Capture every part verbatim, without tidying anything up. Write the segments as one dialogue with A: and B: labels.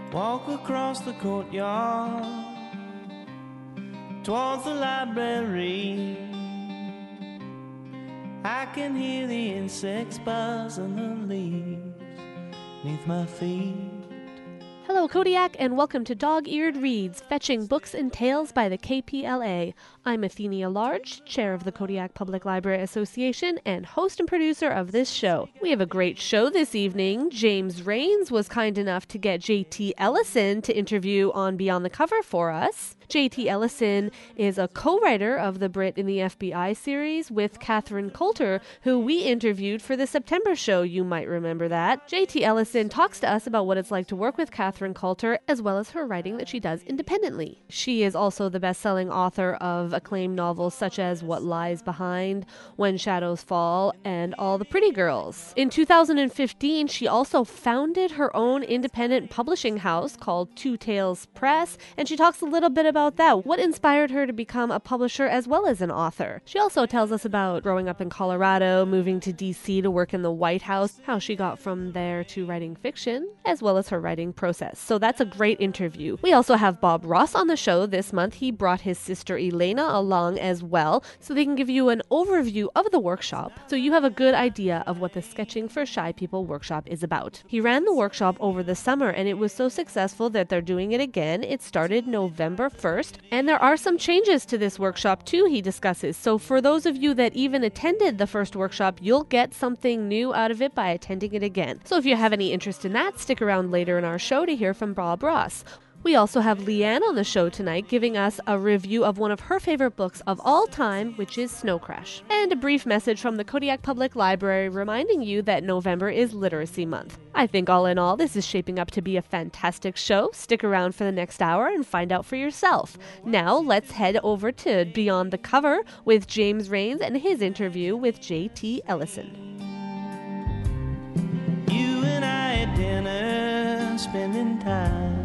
A: Walk across the courtyard towards the library. I can hear the insects buzz and the leaves beneath my feet.
B: Hello, Kodiak, and welcome to Dog-Eared Reads, fetching books and tales by the K P L A. I'm Athenia Large, chair of the Kodiak Public Library Association and host and producer of this show. We have a great show this evening. James Rains was kind enough to get J T Ellison to interview on Beyond the Cover for us. J T Ellison is a co-writer of the Brit in the F B I series with Catherine Coulter, who we interviewed for the September show. You might remember that. J T Ellison talks to us about what it's like to work with Catherine Coulter, as well as her writing that she does independently. She is also the best-selling author of acclaimed novels such as What Lies Behind, When Shadows Fall, and All the Pretty Girls. In two thousand fifteen, she also founded her own independent publishing house called Two Tales Press, and she talks a little bit about that, what inspired her to become a publisher as well as an author. She also tells us about growing up in Colorado, moving to D C to work in the White House, how she got from there to writing fiction, as well as her writing process. So that's a great interview. We also have Bob Ross on the show this month. He brought his sister Elena along as well, so they can give you an overview of the workshop, so you have a good idea of what the Sketching for Shy People workshop is about. He ran the workshop over the summer, and it was so successful that they're doing it again. It started November first. And there are some changes to this workshop too, he discusses. So for those of you that even attended the first workshop, you'll get something new out of it by attending it again. So if you have any interest in that, stick around later in our show to hear from Bob Ross. We also have Leanne on the show tonight giving us a review of one of her favorite books of all time, which is Snow Crash. And a brief message from the Kodiak Public Library reminding you that November is Literacy Month. I think all in all, this is shaping up to be a fantastic show. Stick around for the next hour and find out for yourself. Now, let's head over to Beyond the Cover with James Rains and his interview with J T Ellison.
A: You and I at dinner, spending time.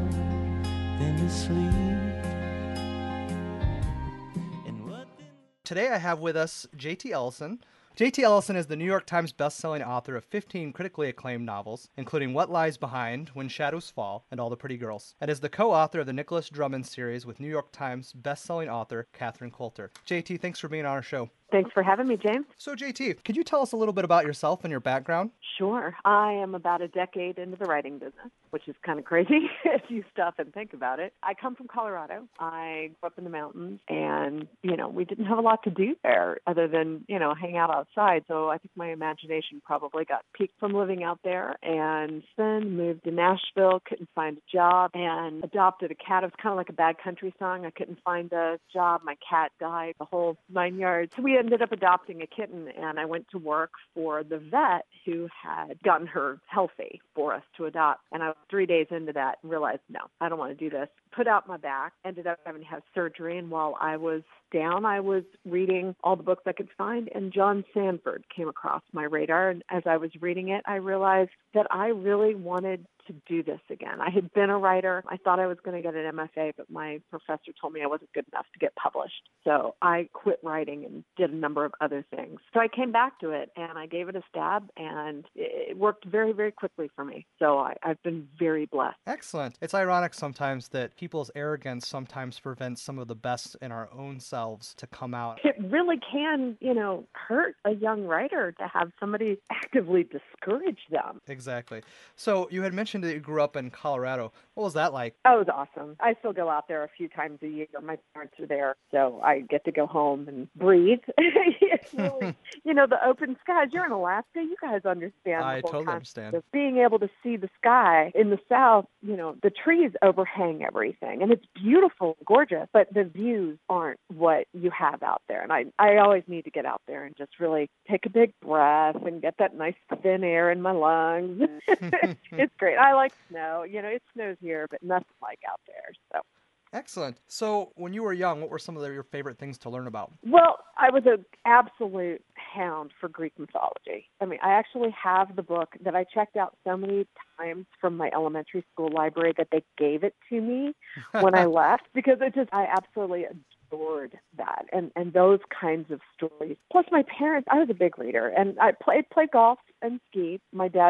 C: Today I have with us J T Ellison. J T Ellison is the New York Times bestselling author of fifteen critically acclaimed novels, including What Lies Behind, When Shadows Fall, and All the Pretty Girls, and is the co-author of the Nicholas Drummond series with New York Times bestselling author Catherine Coulter. J T, thanks for being on our show.
D: Thanks for having me, James.
C: So, J T, could you tell us a little bit about yourself and your background?
D: Sure. I am about a decade into the writing business, which is kind of crazy if you stop and think about it. I come from Colorado. I grew up in the mountains, and, you know, we didn't have a lot to do there other than, you know, hang out outside. So I think my imagination probably got piqued from living out there, and then moved to Nashville, couldn't find a job, and adopted a cat. It was kind of like a Bad Country song. I couldn't find a job. My cat died, the whole nine yards. So we ended up adopting a kitten, and I went to work for the vet who had gotten her healthy for us to adopt. And I was three days into that and realized, no, I don't want to do this. Put out my back, ended up having to have surgery, and while I was down, I was reading all the books I could find, and John Sandford came across my radar. And as I was reading it, I realized that I really wanted to do this again. I had been a writer. I thought I was going to get an M F A, but my professor told me I wasn't good enough to get published. So I quit writing and did a number of other things. So I came back to it, and I gave it a stab, and it worked very, very quickly for me. So I, I've been very blessed.
C: Excellent. It's ironic sometimes that people's arrogance sometimes prevents some of the best in our own selves to come out.
D: It really can, you know, hurt a young writer to have somebody actively discourage them.
C: Exactly. So you had mentioned that you grew up in Colorado. What was that like?
D: Oh, it was awesome. I still go out there a few times a year. My parents are there, so I get to go home and breathe. It's really, you know, the open skies. You're in Alaska. You guys understand.
C: I
D: the whole
C: totally
D: concept
C: understand.
D: of being able to see the sky in the south. You know, the trees overhang everything, and it's beautiful, gorgeous, but the views aren't what you have out there. And I, I always need to get out there and just really take a big breath and get that nice thin air in my lungs. It's great. I like snow. You know, it snows here, but nothing like out there. So.
C: Excellent. So when you were young, what were some of the, your favorite things to learn about?
D: Well, I was an absolute hound for Greek mythology. I mean, I actually have the book that I checked out so many times from my elementary school library that they gave it to me when I left, because it just, I absolutely adored that and, and those kinds of stories. Plus my parents, I was a big reader, and I played, played golf and ski. My dad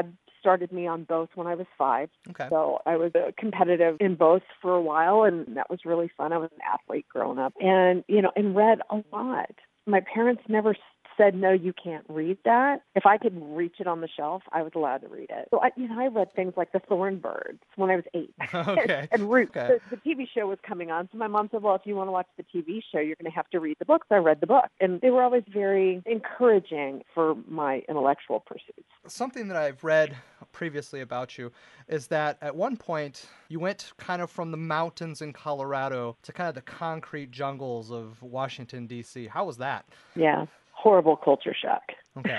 D: started me on both when I was five.
C: Okay.
D: So I was uh, competitive in both for a while, and that was really fun. I was an athlete growing up, and, you know, and read a lot. My parents never said, no, you can't read that. If I could reach it on the shelf, I was allowed to read it. So I, you know, I read things like The Thorn Birds when I was eight.
C: Okay.
D: and Roots.
C: Okay.
D: The, the T V show was coming on. So my mom said, well, if you want to watch the T V show, you're going to have to read the books. I read the book. And they were always very encouraging for my intellectual pursuits.
C: Something that I've read previously about you is that at one point you went kind of from the mountains in Colorado to kind of the concrete jungles of Washington, D C. How was that?
D: Yeah. Horrible culture shock.
C: Okay.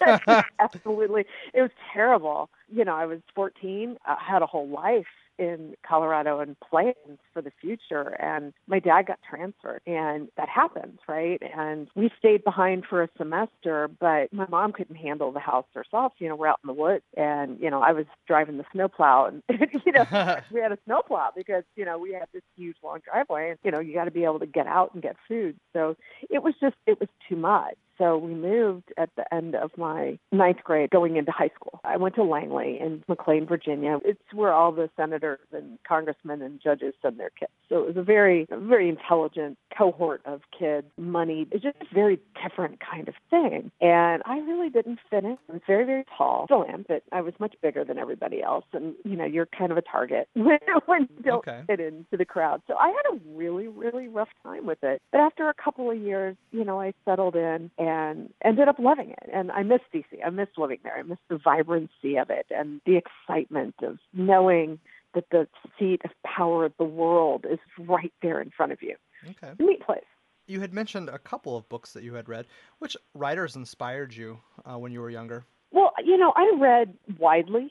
D: Absolutely. It was terrible. You know, I was fourteen, I had a whole life in Colorado and plans for the future. And my dad got transferred, and that happens, right? And we stayed behind for a semester, but my mom couldn't handle the house herself. You know, we're out in the woods, and, you know, I was driving the snowplow, and, you know, we had a snowplow because, you know, we had this huge long driveway, and, you know, you got to be able to get out and get food. So it was just, it was too much. So we moved at the end of my ninth grade going into high school. I went to Langley in McLean, Virginia. It's where all the senators and congressmen and judges send their kids. So it was a very, very intelligent cohort of kids, moneyed. It's just a very different kind of thing. And I really didn't fit in. I was very, very tall. Still am, but I was much bigger than everybody else. And, you know, you're kind of a target when, when you don't
C: Okay.
D: fit into the crowd. So I had a really, really rough time with it. But after a couple of years, you know, I settled in and ended up loving it. And I miss D C. I miss living there. I miss the vibrancy of it and the excitement of knowing that the seat of power of the world is right there in front of you.
C: Okay.
D: It's a neat place.
C: You had mentioned a couple of books that you had read. Which writers inspired you uh, when you were younger?
D: Well, you know, I read widely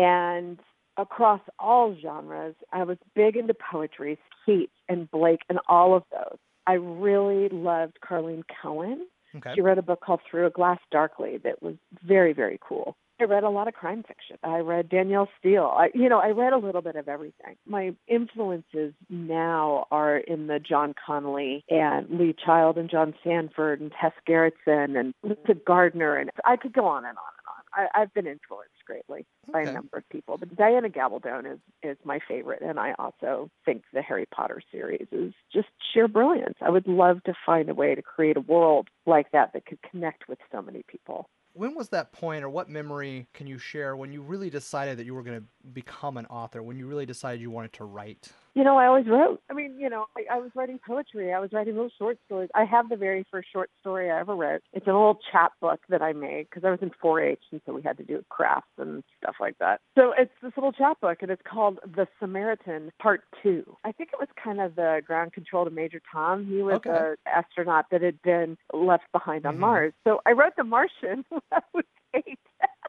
D: and across all genres. I was big into poetry, Keats and Blake and all of those. I really loved Carleen Cohen.
C: Okay.
D: She wrote a book called Through a Glass Darkly that was very, very cool. I read a lot of crime fiction. I read Danielle Steele. I, you know, I read a little bit of everything. My influences now are in the John Connolly and Lee Child and John Sanford and Tess Gerritsen and Lisa Gardner. And I could go on and on and on. I, I've been influenced greatly by
C: Okay.
D: a number of people. But Diana Gabaldon is, is my favorite. And I also think the Harry Potter series is just sheer brilliance. I would love to find a way to create a world like that that could connect with so many people.
C: When was that point, or what memory can you share when you really decided that you were going to become an author, when you really decided you wanted to write?
D: You know, I always wrote. I mean, you know, I, I was writing poetry. I was writing little short stories. I have the very first short story I ever wrote. It's an old chapbook that I made because I was in four H, and so we had to do crafts and stuff like that. So it's this little chapbook, and it's called The Samaritan Part two. I think it was kind of the ground control to Major Tom. He was
C: Okay.
D: an astronaut that had been left behind on
C: Mhm.
D: Mars. So I wrote The Martian when I was eight.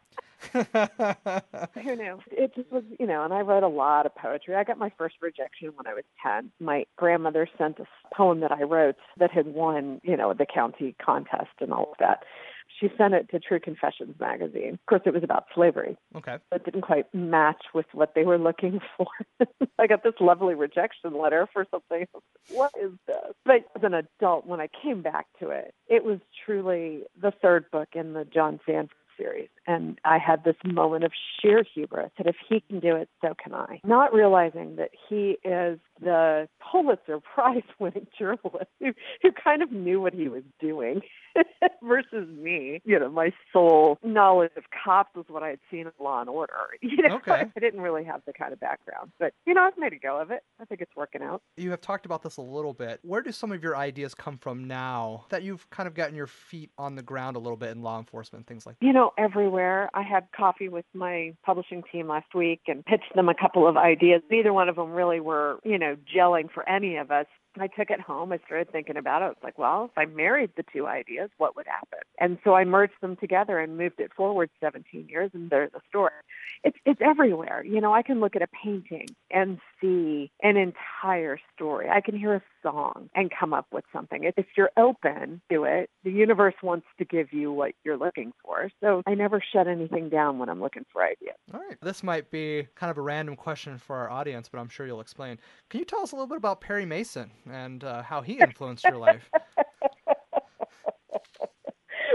D: Who knew? It just was, you know, and I wrote a lot of poetry. I got my first rejection when I was ten. My grandmother sent a poem that I wrote that had won, you know, the county contest and all of that. She sent it to True Confessions magazine. Of course, it was about slavery.
C: Okay.
D: It didn't quite match with what they were looking for. I got this lovely rejection letter for something. What is this? But as an adult, when I came back to it, it was truly the third book in the John Sanford series. And I had this moment of sheer hubris that if he can do it, so can I. Not realizing that he is the Pulitzer Prize winning journalist who, who kind of knew what he was doing versus me. You know, my sole knowledge of cops was what I had seen in Law and Order. You know,
C: Okay.
D: I didn't really have the kind of background. But, you know, I've made a go of it. I think it's working out.
C: You have talked about this a little bit. Where do some of your ideas come from now that you've kind of gotten your feet on the ground a little bit in law enforcement, things like that?
D: You know, everywhere. I had coffee with my publishing team last week and pitched them a couple of ideas. Neither one of them really were, you know, gelling for any of us. I took it home. I started thinking about it. I was like, well, if I married the two ideas, what would happen? And so I merged them together and moved it forward seventeen years, and there's a story. It's it's everywhere. You know, I can look at a painting and see an entire story. I can hear a song and come up with something. If you're open to it, the universe wants to give you what you're looking for. So I never shut anything down when I'm looking for ideas.
C: All right. This might be kind of a random question for our audience, but I'm sure you'll explain. Can you tell us a little bit about Perry Mason and uh, how he influenced your life?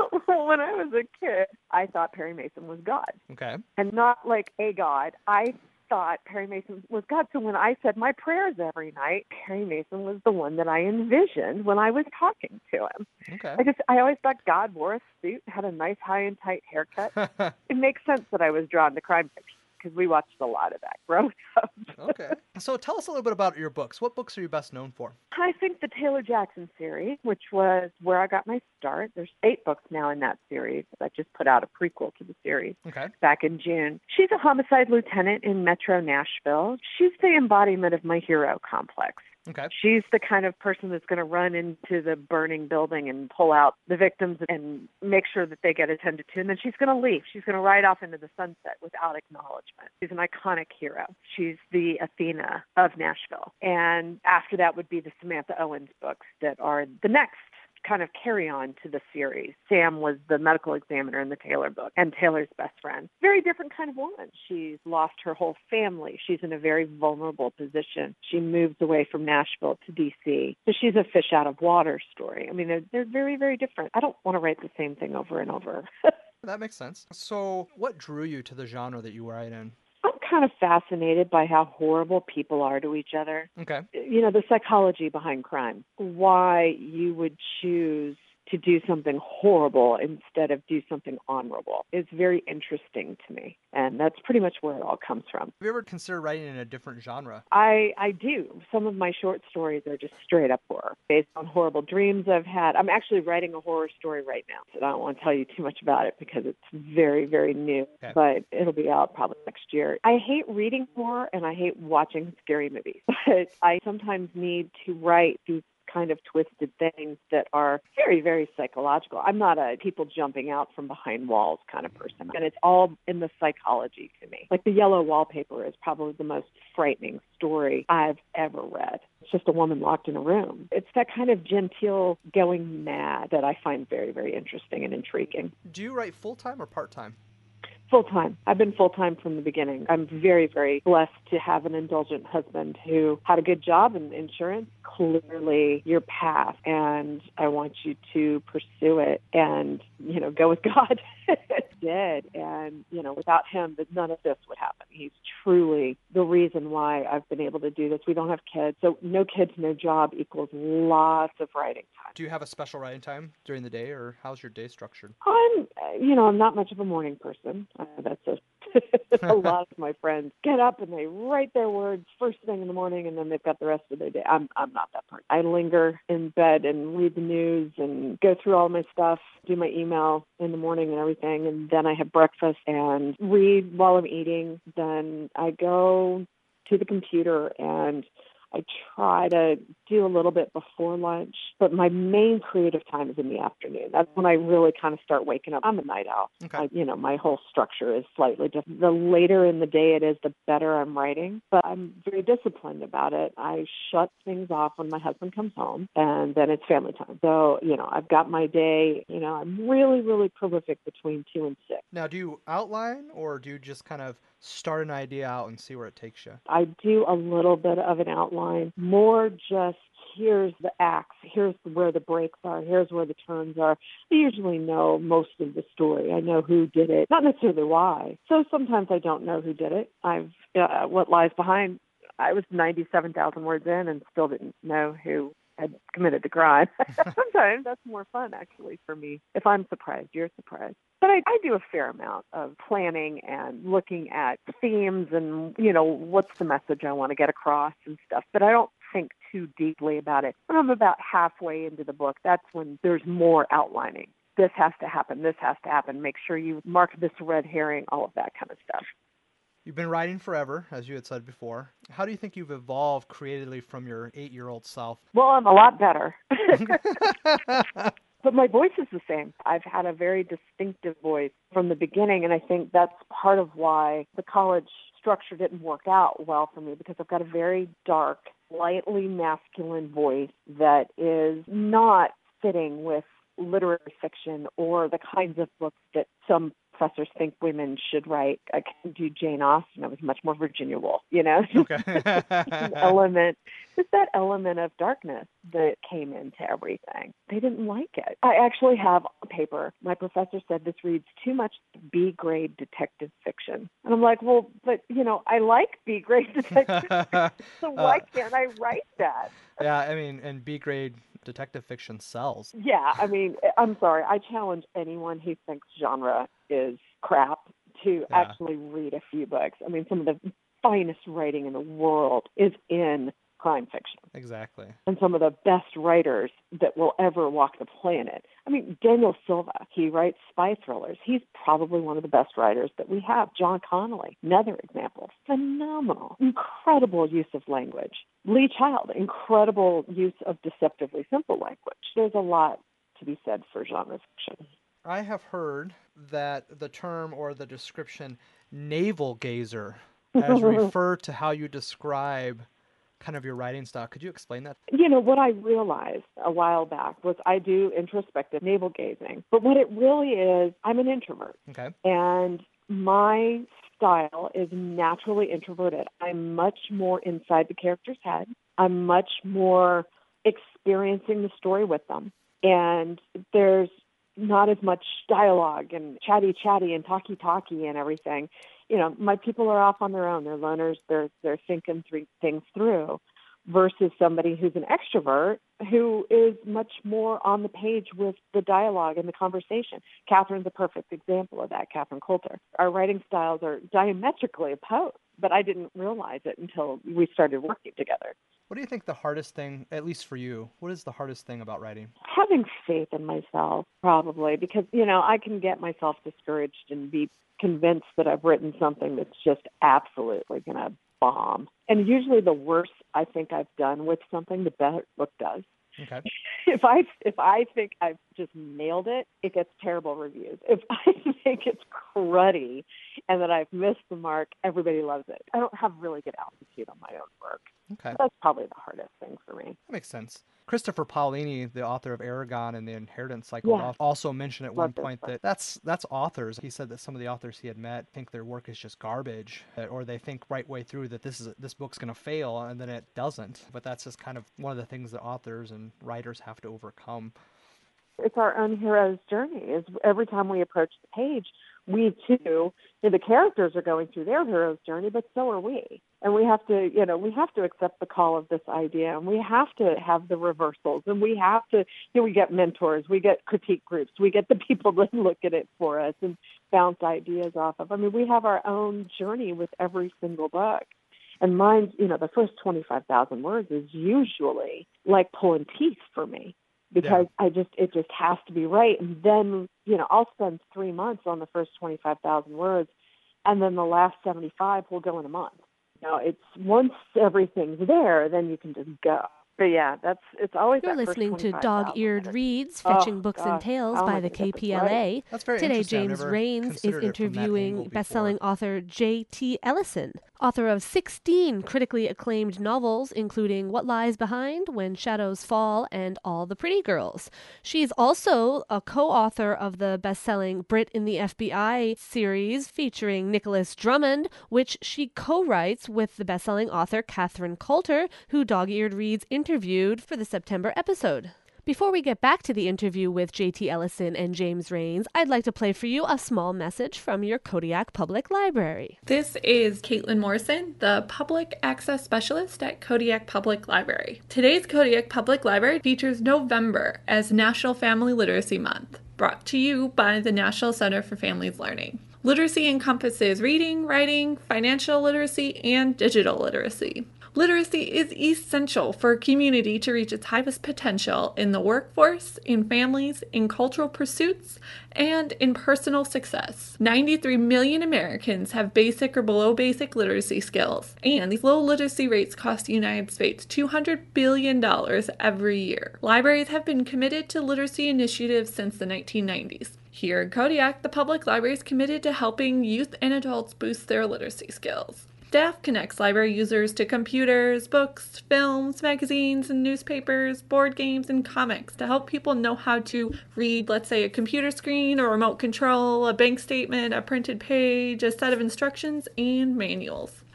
D: when I was a kid, I thought Perry Mason was God.
C: Okay.
D: And not like a God. I thought Perry Mason was God. So when I said my prayers every night, Perry Mason was the one that I envisioned when I was talking to him.
C: Okay.
D: I just, I always thought God wore a suit, had a nice high and tight haircut. It makes sense that I was drawn to crime fiction because we watched a lot of that growing up.
C: Okay. So tell us a little bit about your books. What books are you best known for?
D: I think the Taylor Jackson series, which was where I got my start. There's eight books now in that series. I just put out a prequel to the series
C: Okay.
D: back in June. She's a homicide lieutenant in Metro Nashville. She's the embodiment of my hero complex.
C: Okay.
D: She's the kind of person that's going to run into the burning building and pull out the victims and make sure that they get attended to. And then she's going to leave. She's going to ride off into the sunset without acknowledgement. She's an iconic hero. She's the Athena of Nashville. And after that would be the Samantha Owens books that are the next kind of carry on to the series. Sam was the medical examiner in the Taylor book and Taylor's best friend. Very different kind of woman. She's lost her whole family. She's in a very vulnerable position. She moves away from Nashville to D C. So she's a fish out of water story. I mean, they're, they're very, very different. I don't want to write the same thing over and over.
C: That makes sense. So what drew you to the genre that you write in?
D: I'm kind of fascinated by how horrible people are to each other.
C: Okay.
D: You know, the psychology behind crime, why you would choose to do something horrible instead of do something honorable is very interesting to me. And that's pretty much where it all comes from.
C: Have you ever considered writing in a different genre?
D: I, I do. Some of my short stories are just straight up horror, based on horrible dreams I've had. I'm actually writing a horror story right now, so I don't want to tell you too much about it because it's very, very new,
C: Okay.
D: but it'll be out probably next year. I hate reading horror and I hate watching scary movies, but I sometimes need to write these kind of twisted things that are very, very psychological. I'm not a people jumping out from behind walls kind of person. And it's all in the psychology to me. Like The Yellow Wallpaper is probably the most frightening story I've ever read. It's just a woman locked in a room. It's that kind of genteel going mad that I find very, very interesting and intriguing.
C: Do you write full-time or part-time?
D: Full-time. I've been full-time from the beginning. I'm very, very blessed to have an indulgent husband who had a good job in insurance. Clearly your path, and I want you to pursue it and, you know, go with God. Did. And, you know, without him, that none of this would happen. He's truly the reason why I've been able to do this. We don't have kids. So no kids, no job equals lots of writing time.
C: Do you have a special writing time during the day, or how's your day structured?
D: I'm, uh, you know, I'm not much of a morning person. Uh, that's a a lot of my friends get up and they write their words first thing in the morning, and then they've got the rest of their day. I'm I'm not that person. I linger in bed and read the news and go through all my stuff, do my email in the morning and everything, and then I have breakfast and read while I'm eating. Then I go to the computer and I try to do a little bit before lunch, but my main creative time is in the afternoon. That's when I really kind of start waking up. I'm a night owl.
C: Okay.
D: I, you know, my whole structure is slightly different. The later in the day it is, the better I'm writing, but I'm very disciplined about it. I shut things off when my husband comes home, and then it's family time. So, you know, I've got my day, you know, I'm really, really prolific between two and six.
C: Now, do you outline, or do you just kind of start an idea out and see where it takes you?
D: I do a little bit of an outline, more just here's the acts, here's where the breaks are, here's where the turns are. I usually know most of the story. I know who did it, not necessarily why. So sometimes I don't know who did it. I've uh, what lies behind. I was ninety-seven thousand words in and still didn't know who had committed the crime. Sometimes that's more fun, actually, for me. If I'm surprised, you're surprised. But I, I do a fair amount of planning and looking at themes and, you know, what's the message I want to get across and stuff. But I don't think too deeply about it. When I'm about halfway into the book, that's when there's more outlining. This has to happen. This has to happen. Make sure you mark this red herring, all of that kind of stuff.
C: You've been writing forever, as you had said before. How do you think you've evolved creatively from your eight-year-old self?
D: Well, I'm a lot better. But my voice is the same. I've had a very distinctive voice from the beginning, and I think that's part of why the college structure didn't work out well for me, because I've got a very dark, slightly masculine voice that is not fitting with literary fiction or the kinds of books that some professors think women should write. I couldn't do Jane Austen. I was much more Virginia Woolf, you know?
C: Okay.
D: An element There's that element of darkness that came into everything. They didn't like it. I actually have a paper. My professor said this reads too much B-grade detective fiction. And I'm like, well, but, you know, I like B-grade detective fiction, so why uh, can't I write that?
C: Yeah, I mean, and B-grade detective fiction sells.
D: Yeah, I mean, I'm sorry. I challenge anyone who thinks genre is crap to yeah. actually read a few books. I mean, some of the finest writing in the world is in crime fiction.
C: Exactly.
D: And some of the best writers that will ever walk the planet. I mean, Daniel Silva, he writes spy thrillers. He's probably one of the best writers that we have. John Connolly, another example. Phenomenal, incredible use of language. Lee Child, incredible use of deceptively simple language. There's a lot to be said for genre fiction.
C: I have heard that the term or the description navel gazer as refer to how you describe kind of your writing style. Could you explain that?
D: You know, what I realized a while back was I do introspective navel gazing. But what it really is, I'm an introvert.
C: Okay.
D: And my style is naturally introverted. I'm much more inside the character's head. I'm much more experiencing the story with them. And there's not as much dialogue and chatty chatty and talky talky and everything. You know, my people are off on their own. They're loners. They're they're thinking th- things through, versus somebody who's an extrovert who is much more on the page with the dialogue and the conversation. Catherine's a perfect example of that, Catherine Coulter. Our writing styles are diametrically opposed, but I didn't realize it until we started working together.
C: What do you think the hardest thing, at least for you, what is the hardest thing about writing?
D: Having faith in myself, probably, because, you know, I can get myself discouraged and be convinced that I've written something that's just absolutely going to bomb. And usually the worse I think I've done with something, the better the book does.
C: Okay.
D: If I if I think I've just nailed it, it gets terrible reviews. If I think it's cruddy and that I've missed the mark, everybody loves it. I don't have really good altitude on my own work.
C: Okay.
D: So that's probably the hardest thing for me.
C: That makes sense. Christopher Paolini, the author of Eragon and the Inheritance Cycle,
D: yeah.
C: also mentioned at
D: Love
C: one point that that's that's authors. He said that some of the authors he had met think their work is just garbage, or they think right way through that this is this book's going to fail, and then it doesn't. But that's just kind of one of the things that authors and writers have to overcome.
D: It's our own hero's journey. Is every time we approach the page, we too, you know, the characters are going through their hero's journey, but so are we. And we have to, you know, we have to accept the call of this idea, and we have to have the reversals, and we have to, you know, we get mentors, we get critique groups, we get the people that look at it for us and bounce ideas off of. I mean, we have our own journey with every single book. And mine, you know, the first twenty-five thousand words is usually like pulling teeth for me. Because yeah. I just, it just has to be right. And then, you know, I'll spend three months on the first twenty-five thousand words, and then the last seventy-five will go in a month. You know, it's once everything's there, then you can just go. But yeah, that's it's always.
B: You're
D: that
B: listening to
D: first
B: Dog-Eared Reads, Fetching
D: oh,
B: Books
D: gosh.
B: and Tales
D: Oh,
B: by the K P L A.
D: right.
C: That's very
B: Today,
C: interesting. I've
B: James
C: never
B: Rains is
C: considered it from that angle
B: interviewing
C: before.
B: best-selling author J T Ellison, author of sixteen critically acclaimed novels, including What Lies Behind, When Shadows Fall, and All the Pretty Girls. She's also a co-author of the best-selling Brit in the F B I series featuring Nicholas Drummond, which she co-writes with the best-selling author Catherine Coulter, who Dog-Eared Reads interviewed for the September episode. Before we get back to the interview with J T Ellison and James Rains, I'd like to play for you a small message from your Kodiak Public Library.
E: This is Caitlin Morrison, the Public Access Specialist at Kodiak Public Library. Today's Kodiak Public Library features November as National Family Literacy Month, brought to you by the National Center for Families Learning. Literacy encompasses reading, writing, financial literacy, and digital literacy. Literacy is essential for a community to reach its highest potential in the workforce, in families, in cultural pursuits, and in personal success. ninety-three million Americans have basic or below basic literacy skills, and these low literacy rates cost the United States two hundred billion dollars every year. Libraries have been committed to literacy initiatives since the nineteen nineties. Here in Kodiak, the public library is committed to helping youth and adults boost their literacy skills. Staff connects library users to computers, books, films, magazines, and newspapers, board games, and comics to help people know how to read, let's say, a computer screen, a remote control, a bank statement, a printed page, a set of instructions, and manuals.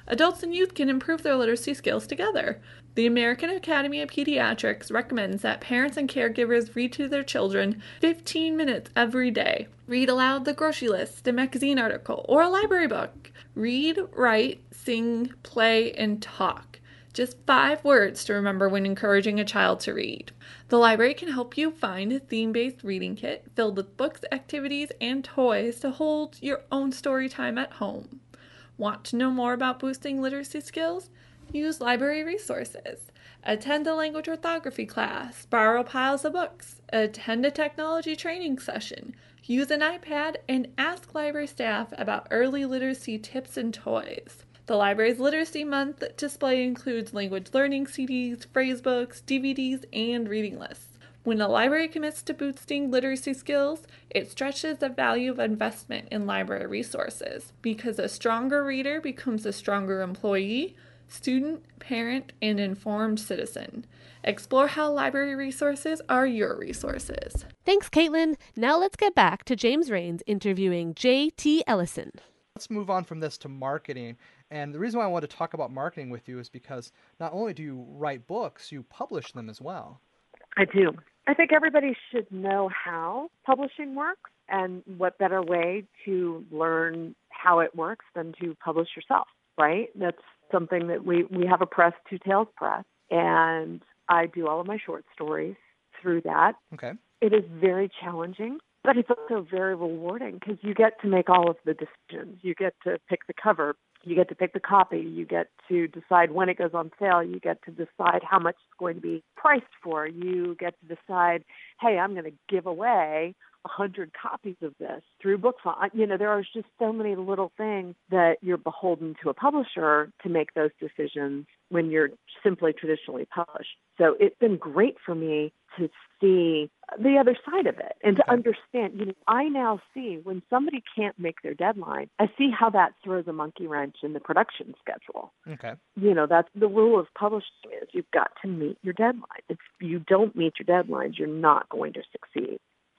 E: Adults and youth can improve their literacy skills together. The American Academy of Pediatrics recommends that parents and caregivers read to their children fifteen minutes every day. Read aloud the grocery list, a magazine article, or a library book. Read, write, sing, play, and talk. Just five words to remember when encouraging a child to read. The library can help you find a theme-based reading kit filled with books, activities, and toys to hold your own story time at home. Want to know more about boosting literacy skills? Use library resources. Attend a language orthography class. Borrow piles of books. Attend a technology training session. Use an iPad and ask library staff about early literacy tips and toys. The library's Literacy Month display includes language learning C Ds, phrase books, D V Ds, and reading lists. When a library commits to boosting literacy skills, it stretches the value of investment in library resources because a stronger reader becomes a stronger employee, student, parent, and informed citizen. Explore how library resources are your resources.
B: Thanks, Caitlin. Now let's get back to James Rains interviewing J T Ellison.
C: Let's move on from this to marketing. And the reason why I want to talk about marketing with you is because not only do you write books, you publish them as well.
D: I do. I think everybody should know how publishing works, and what better way to learn how it works than to publish yourself, right? That's something that we, we have a press, Two Tails Press, and I do all of my short stories through that.
C: Okay.
D: It is very challenging, but it's also very rewarding because you get to make all of the decisions. You get to pick the cover. You get to pick the copy. You get to decide when it goes on sale. You get to decide how much it's going to be priced for. You get to decide, hey, I'm going to give away one hundred copies of this through BookFont. You know, there are just so many little things that you're beholden to a publisher to make those decisions when you're simply traditionally published. So it's been great for me to see the other side of it and to
C: Okay.
D: understand. You know, I now see when somebody can't make their deadline, I see how that throws a monkey wrench in the production schedule.
C: Okay.
D: You know, that's the rule of publishing is you've got to meet your deadline. If you don't meet your deadlines, you're not going to succeed.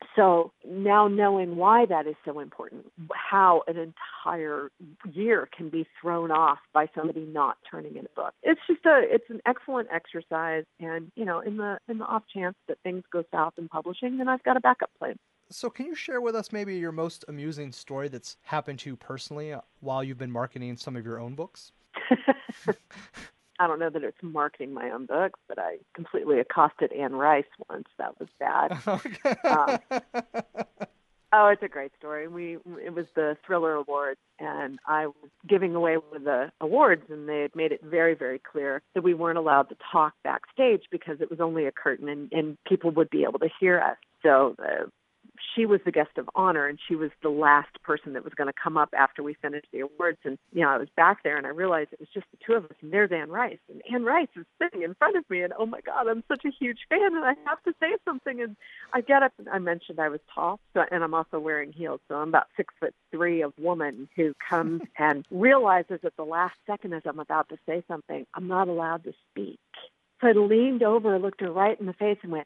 D: So now knowing why that is so important, how an entire year can be thrown off by somebody not turning in a book. It's just a, it's an excellent exercise. And, you know, in the, in the off chance that things go south in publishing, then I've got a backup plan.
C: So can you share with us maybe your most amusing story that's happened to you personally while you've been marketing some of your own books?
D: I don't know that it's marketing my own books, but I completely accosted Anne Rice once. That was bad.
C: Okay.
D: um, oh, it's a great story. We it was the Thriller Awards, and I was giving away one of the awards, and they had made it very, very clear that we weren't allowed to talk backstage because it was only a curtain, and, and people would be able to hear us. So uh, she was the guest of honor, and she was the last person that was going to come up after we finished the awards. And, you know, I was back there, and I realized it was just the two of us, and there's Anne Rice. And Anne Rice is sitting in front of me, and, oh, my God, I'm such a huge fan, and I have to say something. And I get up, and I mentioned I was tall, so, and I'm also wearing heels, so I'm about six foot three of woman who comes and realizes at the last second as I'm about to say something, I'm not allowed to speak. So I leaned over, looked her right in the face, and went,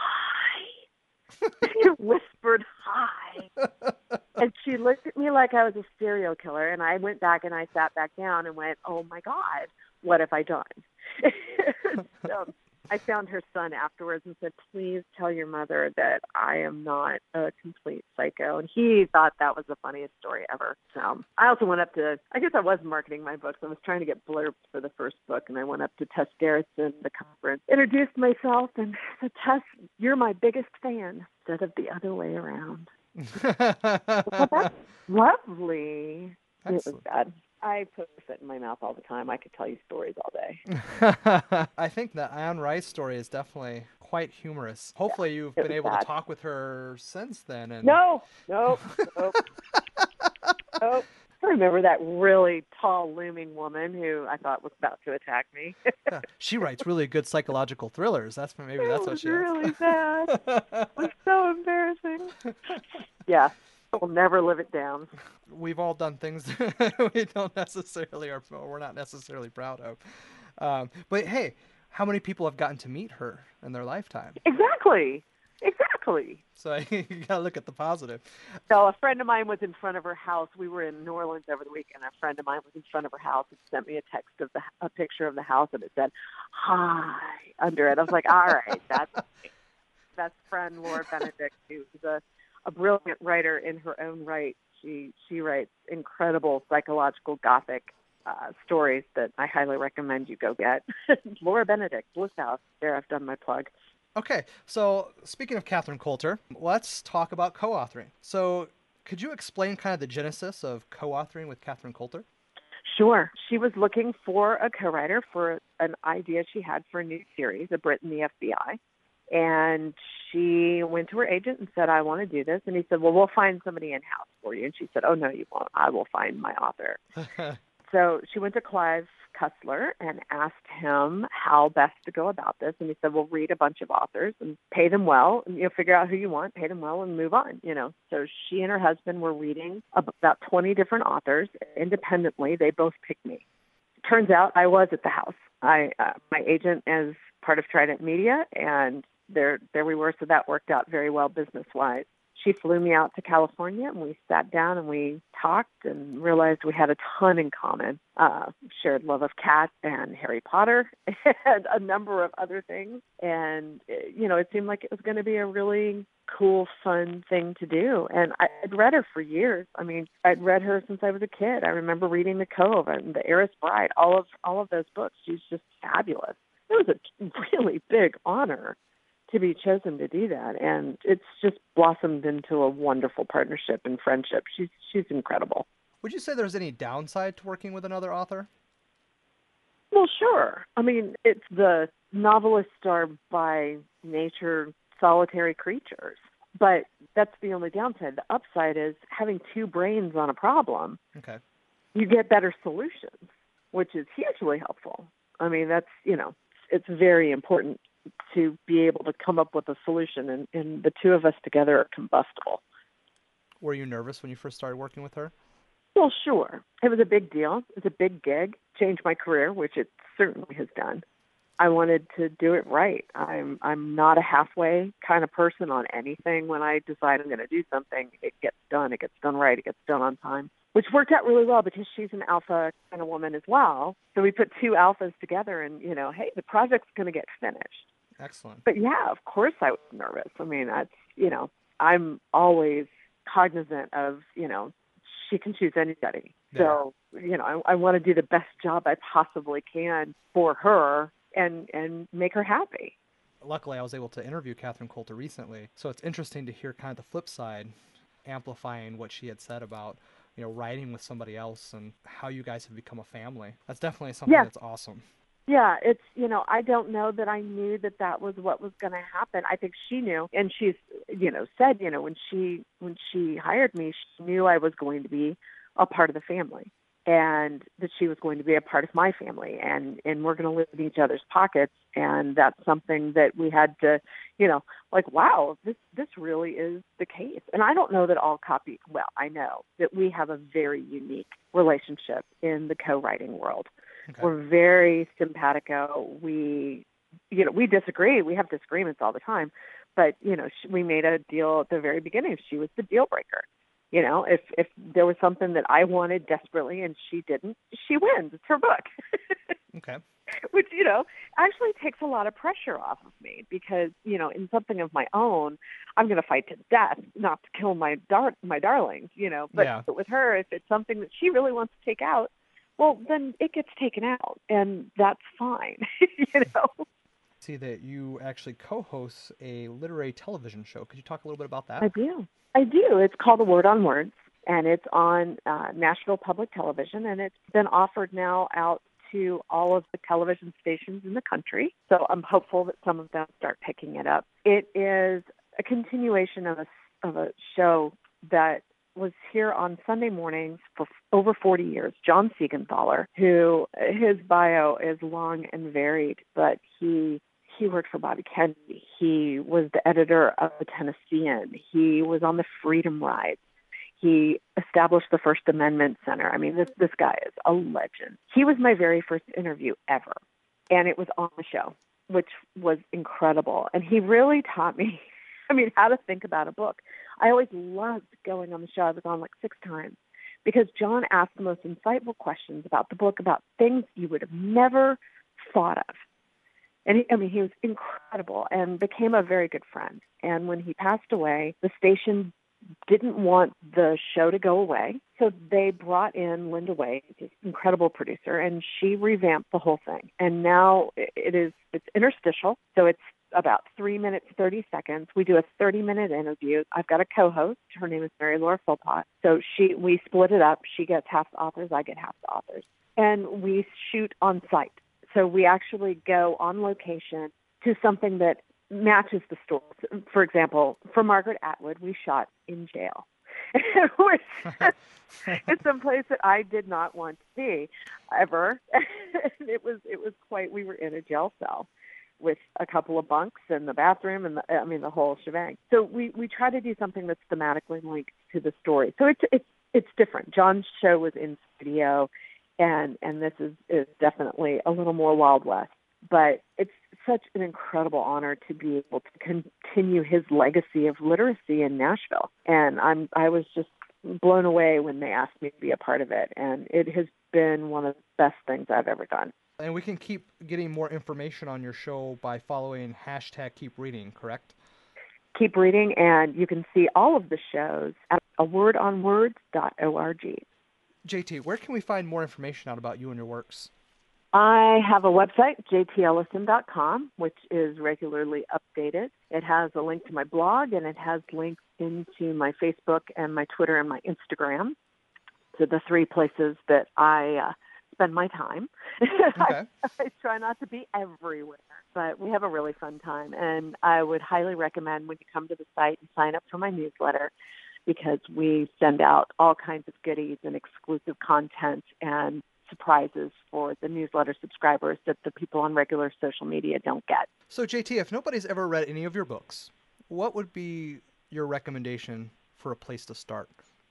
D: whispered hi, and she looked at me like I was a serial killer, and I went back and I sat back down and went, oh my God, what have I done? So I found her son afterwards and said, please tell your mother that I am not a complete psycho. And he thought that was the funniest story ever. So I also went up to, I guess I was marketing my books. I was trying to get blurbs for the first book, and I went up to Tess Gerritsen, the conference, introduced myself, and said, Tess, you're my biggest fan, instead of the other way around. Well, that's lovely.
C: Excellent.
D: It was bad. I put it in my mouth all the time. I could tell you stories all day.
C: I think the Anne Rice story is definitely quite humorous. Hopefully you've
D: it
C: been
D: was
C: able
D: bad.
C: to talk with her since then. And...
D: No, no, no. Oh, I remember that really tall, looming woman who I thought was about to attack me.
C: Yeah, she writes really good psychological thrillers. That's maybe
D: It
C: that's
D: was
C: what she
D: really
C: is.
D: bad. It was so embarrassing. Yeah, we'll never live it down.
C: We've all done things we don't necessarily are, or we're not necessarily proud of. Um, but hey, how many people have gotten to meet her in their lifetime?
D: Exactly. Exactly. Exactly.
C: So you got to look at the positive.
D: So a friend of mine was in front of her house. We were in New Orleans over the weekend. A friend of mine was in front of her house and sent me a text of the a picture of the house, and it said "Hi" under it. I was like, all right, that's best friend Laura Benedict, who's a, a brilliant writer in her own right. She she writes incredible psychological gothic uh, stories that I highly recommend you go get. Laura Benedict, Bliss House. There, I've done my plug.
C: Okay, so speaking of Catherine Coulter, let's talk about co-authoring. So could you explain kind of the genesis of co-authoring with Catherine Coulter?
D: Sure. She was looking for a co-writer for an idea she had for a new series, A Brit in the F B I. And she went to her agent and said, I want to do this. And he said, well, we'll find somebody in-house for you. And she said, oh, no, you won't. I will find my author. So she went to Clive Cussler and asked him how best to go about this. And he said, well, read a bunch of authors and pay them well, and, you know, figure out who you want, pay them well, and move on, you know. So she and her husband were reading about twenty different authors independently. They both picked me. Turns out I was at the house. I uh, my agent is part of Trident Media, and there there we were, so that worked out very well business-wise. She flew me out to California, and we sat down and we talked and realized we had a ton in common. Uh, shared love of cats and Harry Potter and a number of other things. And, you know, it seemed like it was going to be a really cool, fun thing to do. And I, I'd read her for years. I mean, I'd read her since I was a kid. I remember reading The Cove and The Heiress Bride, all of all of those books. She's just fabulous. It was a really big honor to be chosen to do that, and it's just blossomed into a wonderful partnership and friendship. She's she's incredible.
C: Would you say there's any downside to working with another author?
D: Well, sure. I mean, it's the novelists are by nature solitary creatures, but that's the only downside. The upside is having two brains on a problem.
C: Okay.
D: You get better solutions, which is hugely helpful. I mean, that's, you know, it's very important to be able to come up with a solution, and, and the two of us together are combustible.
C: Were you nervous when you first started working with her?
D: Well, sure. It was a big deal. It was a big gig. Changed my career, which it certainly has done. I wanted to do it right. I'm I'm not a halfway kind of person on anything. When I decide I'm going to do something, it gets done. It gets done right. It gets done on time, which worked out really well because she's an alpha kind of woman as well. So we put two alphas together and, you know, hey, the project's going to get finished.
C: Excellent.
D: But yeah, of course I was nervous. I mean, that's, you know, I'm always cognizant of, you know, she can choose anybody. Yeah. So, you know, I, I want to do the best job I possibly can for her and, and make her happy.
C: Luckily, I was able to interview Catherine Coulter recently. So it's interesting to hear kind of the flip side, amplifying what she had said about, you know, writing with somebody else and how you guys have become a family. That's definitely something yeah. that's awesome.
D: Yeah, it's, you know, I don't know that I knew that that was what was going to happen. I think she knew, and she's, you know, said, you know, when she when she hired me, she knew I was going to be a part of the family and that she was going to be a part of my family, and, and we're going to live in each other's pockets, and that's something that we had to, you know, like, wow, this, this really is the case. And I don't know that all copy, well, I know that we have a very unique relationship in the co-writing world. Okay. We're very simpatico. We, you know, we disagree. We have disagreements all the time. But, you know, she, we made a deal at the very beginning. She was the deal breaker. You know, if, if there was something that I wanted desperately and she didn't, she wins. It's her book.
C: Okay.
D: Which, you know, actually takes a lot of pressure off of me because, you know, in something of my own, I'm going to fight to death not to kill my dar- my darlings, you know. But, yeah. but with her, if it's something that she really wants to take out, well, then it gets taken out, and that's fine, you know.
C: See that you actually co-host a literary television show. Could you talk a little bit about that?
D: I do. I do. It's called A Word on Words, and it's on uh, Nashville Public Television, and it's been offered now out to all of the television stations in the country. So I'm hopeful that some of them start picking it up. It is a continuation of a, of a show that was here on Sunday mornings for over forty years. John Siegenthaler, who his bio is long and varied, but he he worked for Bobby Kennedy. He was the editor of the Tennessean. He was on the Freedom Rides. He established the First Amendment Center. I mean, this this guy is a legend. He was my very first interview ever, and it was on the show, which was incredible. And he really taught me I mean, how to think about a book. I always loved going on the show. I was on like six times because John asked the most insightful questions about the book, about things you would have never thought of. And he, I mean, he was incredible and became a very good friend. And when he passed away, the station didn't want the show to go away. So they brought in Linda Way, this incredible producer, and she revamped the whole thing. And now it is, it's interstitial. So it's about three minutes, thirty seconds. We do a thirty minute interview. I've got a co-host. Her name is Mary Laura Philpott. So she, we split it up. She gets half the authors. I get half the authors. And we shoot on site. So we actually go on location to something that matches the story. For example, for Margaret Atwood, we shot in jail. It's a place that I did not want to be ever. it was it was quite. We were in a jail cell with a couple of bunks and the bathroom and the, I mean the whole shebang. So we we try to do something that's thematically linked to the story. So it's it's it's different. John's show was in studio, and and this is is definitely a little more Wild West. But it's such an incredible honor to be able to continue his legacy of literacy in Nashville. And I'm I was just blown away when they asked me to be a part of it. And it has been one of the best things I've ever done.
C: And we can keep getting more information on your show by following hashtag Keep Reading, correct?
D: Keep Reading, and you can see all of the shows at a word on words dot org.
C: J T, where can we find more information out about you and your works?
D: I have a website, j t ellison dot com, which is regularly updated. It has a link to my blog, and it has links into my Facebook and my Twitter and my Instagram. So the three places that I uh, spend my time.
C: Okay.
D: I, I try not to be everywhere, but we have a really fun time. And I would highly recommend when you come to the site and sign up for my newsletter, because we send out all kinds of goodies and exclusive content and surprises for the newsletter subscribers that the people on regular social media don't get.
C: So J T, if nobody's ever read any of your books, what would be your recommendation for a place to start?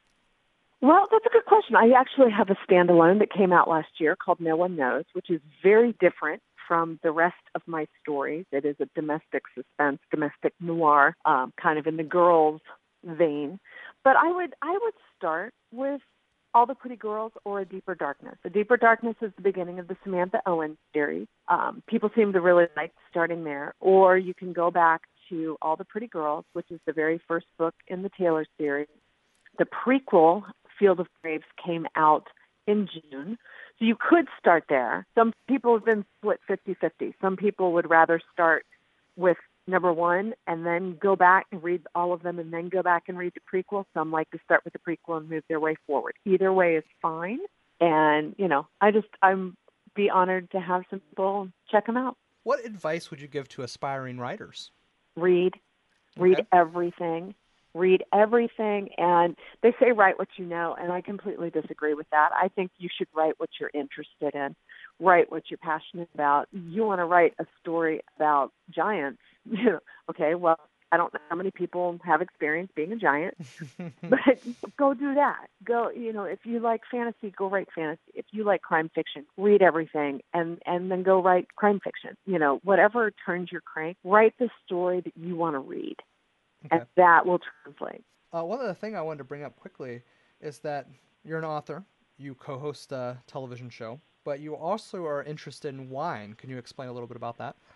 D: Well, that's a good question. I actually have a standalone that came out last year called No One Knows, which is very different from the rest of my stories. It is a domestic suspense, domestic noir, um, kind of in the girls' vein. But I would I would start with All the Pretty Girls or A Deeper Darkness. A Deeper Darkness is the beginning of the Samantha Owen series. Um, people seem to really like starting there. Or you can go back to All the Pretty Girls, which is the very first book in the Taylor series. The prequel, Field of Grapes, came out in June. So you could start there. Some people have been split fifty-fifty. Some people would rather start with number one and then go back and read all of them and then go back and read the prequel. Some like to start with the prequel and move their way forward. Either way is fine. And, you know, I just, I'm be honored to have some people check them out.
C: What advice would you give to aspiring writers?
D: Read. Read
C: Okay.
D: everything. Read everything. And they say write what you know, and I completely disagree with that. I think you should write what you're interested in. Write what you're passionate about. You want to write a story about giants. Okay, well, I don't know how many people have experience being a giant, but go do that. Go, you know, if you like fantasy, go write fantasy. If you like crime fiction, read everything and, and then go write crime fiction. You know, whatever turns your crank, write the story that you want to read,
C: Okay.
D: and that will translate.
C: Uh, one other thing I wanted to bring up quickly is that you're an author, you co-host a television show, but you also are interested in wine. Can you explain a little bit about that?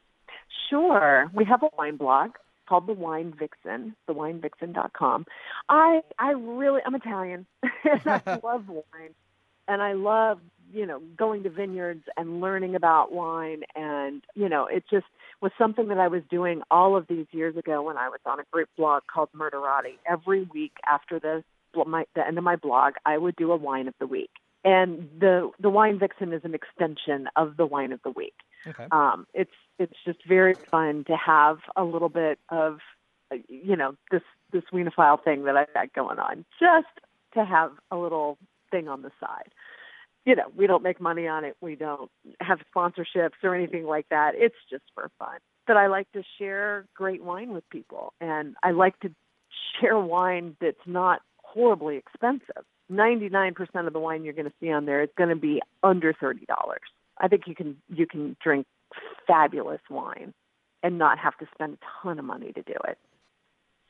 D: Sure. We have a wine blog called The Wine Vixen, the wine vixen dot com. I I really, I'm Italian, and I love wine. And I love, you know, going to vineyards and learning about wine. And, you know, it just was something that I was doing all of these years ago when I was on a great blog called Murderati. Every week after the, my, the end of my blog, I would do a wine of the week. And the the Wine Vixen is an extension of the Wine of the Week.
C: Okay.
D: Um, it's it's just very fun to have a little bit of, you know, this this winophile thing that I've got going on, just to have a little thing on the side. You know, we don't make money on it. We don't have sponsorships or anything like that. It's just for fun. But I like to share great wine with people, and I like to share wine that's not horribly expensive. ninety-nine percent of the wine you're going to see on there is going to be under thirty dollars. I think you can you can drink fabulous wine and not have to spend a ton of money to do it.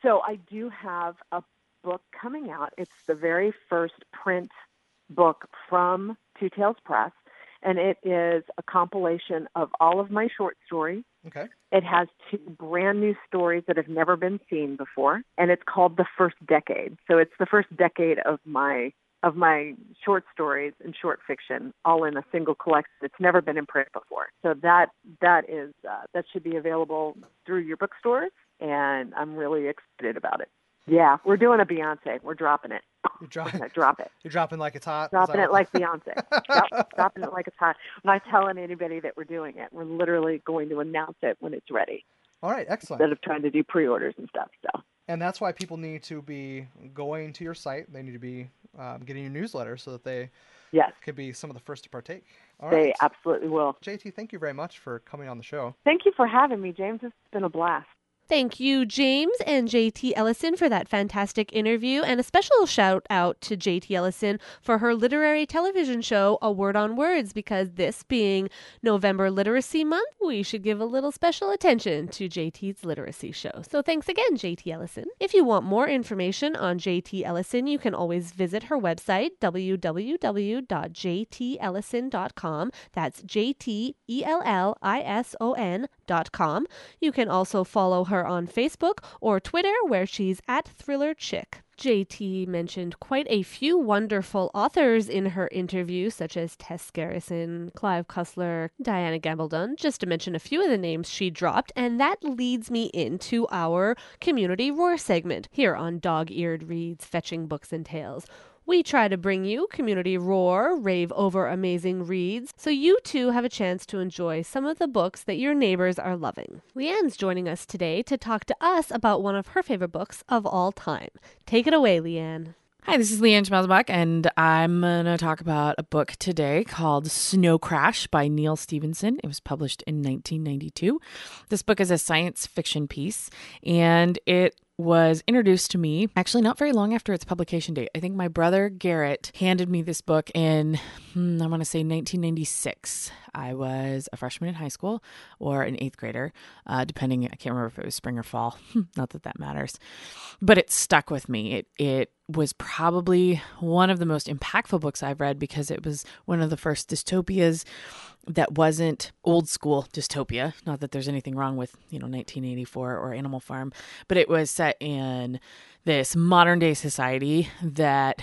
D: So I do have a book coming out. It's the very first print book from Two Tails Press, and it is a compilation of all of my short stories.
C: Okay.
D: It has two brand new stories that have never been seen before, and it's called The First Decade. So it's the first decade of my of my short stories and short fiction, all in a single collection. It's never been in print before. So that that is uh, that should be available through your bookstores, and I'm really excited about it. Yeah, we're doing a Beyonce. We're dropping it.
C: You're, dro-
D: We're gonna drop it.
C: You're dropping like it's hot.
D: Dropping
C: Is
D: it
C: that
D: like Beyonce. Yep, dropping it like it's hot. I'm not telling anybody that we're doing it. We're literally going to announce it when it's ready,
C: All right, excellent.
D: instead of trying to do pre-orders and stuff. So
C: And that's why people need to be going to your site. They need to be um, getting your newsletter so that they
D: yes,
C: could be some of the first to partake. All
D: they
C: right.
D: absolutely will.
C: J T, thank you very much for coming on the show.
D: Thank you for having me, James. It's been a blast.
B: Thank you, James and J T Ellison, for that fantastic interview, and a special shout out to J T Ellison for her literary television show, A Word on Words, because this being November Literacy Month, we should give a little special attention to J T's literacy show. So thanks again, J T Ellison. If you want more information on J T Ellison, you can always visit her website, w w w dot j t ellison dot com. That's J T E L L I S O N dot com. You can also follow her on Facebook or Twitter, where she's at Thriller Chick. J T mentioned quite a few wonderful authors in her interview, such as Tess Garrison, Clive Cussler, Diana Gabaldon, just to mention a few of the names she dropped, and that leads me into our Community Roar segment here on Dog-Eared Reads, Fetching Books and Tales. We try to bring you Community Roar, rave over amazing reads, so you too have a chance to enjoy some of the books that your neighbors are loving. Leanne's joining us today to talk to us about one of her favorite books of all time. Take it away, Leanne.
F: Hi, this is Leanne Schmelzbach, and I'm going to talk about a book today called Snow Crash by Neal Stephenson. It was published in nineteen ninety-two. This book is a science fiction piece, and it was introduced to me actually not very long after its publication date. I think my brother Garrett handed me this book in, hmm, I want to say nineteen ninety-six. I was a freshman in high school or an eighth grader, uh, depending, I can't remember if it was spring or fall. Not that that matters. But it stuck with me. It it was probably one of the most impactful books I've read because it was one of the first dystopias that wasn't old school dystopia. Not that there's anything wrong with, you know, nineteen eighty-four or Animal Farm, but it was set in this modern day society that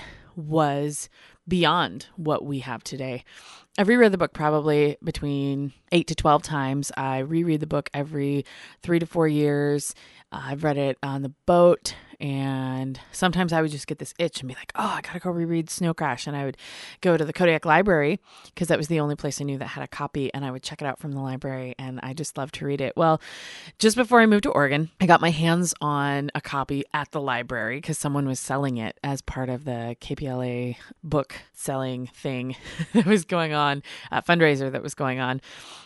F: was beyond what we have today. I've reread the book probably between eight to twelve times. I reread the book every three to four years. Uh, I've read it on the boat, and sometimes I would just get this itch and be like, oh, I got to go reread Snow Crash. And I would go to the Kodiak Library because that was the only place I knew that had a copy, and I would check it out from the library, and I just loved to read it. Well, just before I moved to Oregon, I got my hands on a copy at the library because someone was selling it as part of the K P L A book selling thing that was going on, uh, fundraiser that was going on.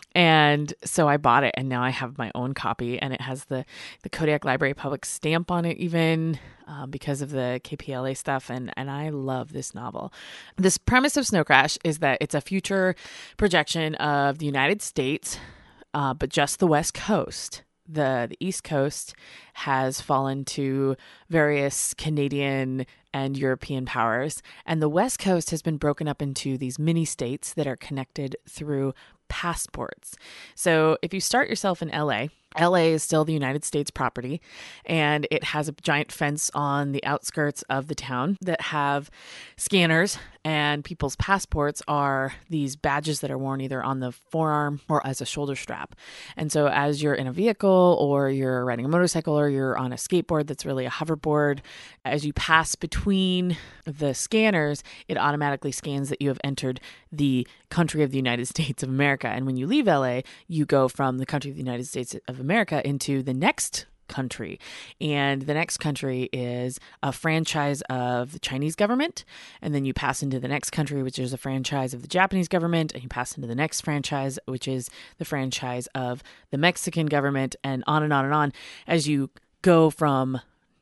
F: And so I bought it, and now I have my own copy, and it has the, the Kodiak Library Public stamp on it even uh, because of the K P L A stuff, and, and I love this novel. This premise of Snow Crash is that it's a future projection of the United States, uh, but just the West Coast. The, the East Coast has fallen to various Canadian and European powers, and the West Coast has been broken up into these mini states that are connected through passports. So if you start yourself in L A, L A is still the United States property, and it has a giant fence on the outskirts of the town that have scanners, and people's passports are these badges that are worn either on the forearm or as a shoulder strap. And so as you're in a vehicle or you're riding a motorcycle or you're on a skateboard that's really a hoverboard, as you pass between the scanners, it automatically scans that you have entered the country of the United States of America. And when you leave L A, you go from the country of the United States of America into the next country. And the next country is a franchise of the Chinese government. And then you pass into the next country, which is a franchise of the Japanese government. And you pass into the next franchise, which is the franchise of the Mexican government, and on and on and on as you go from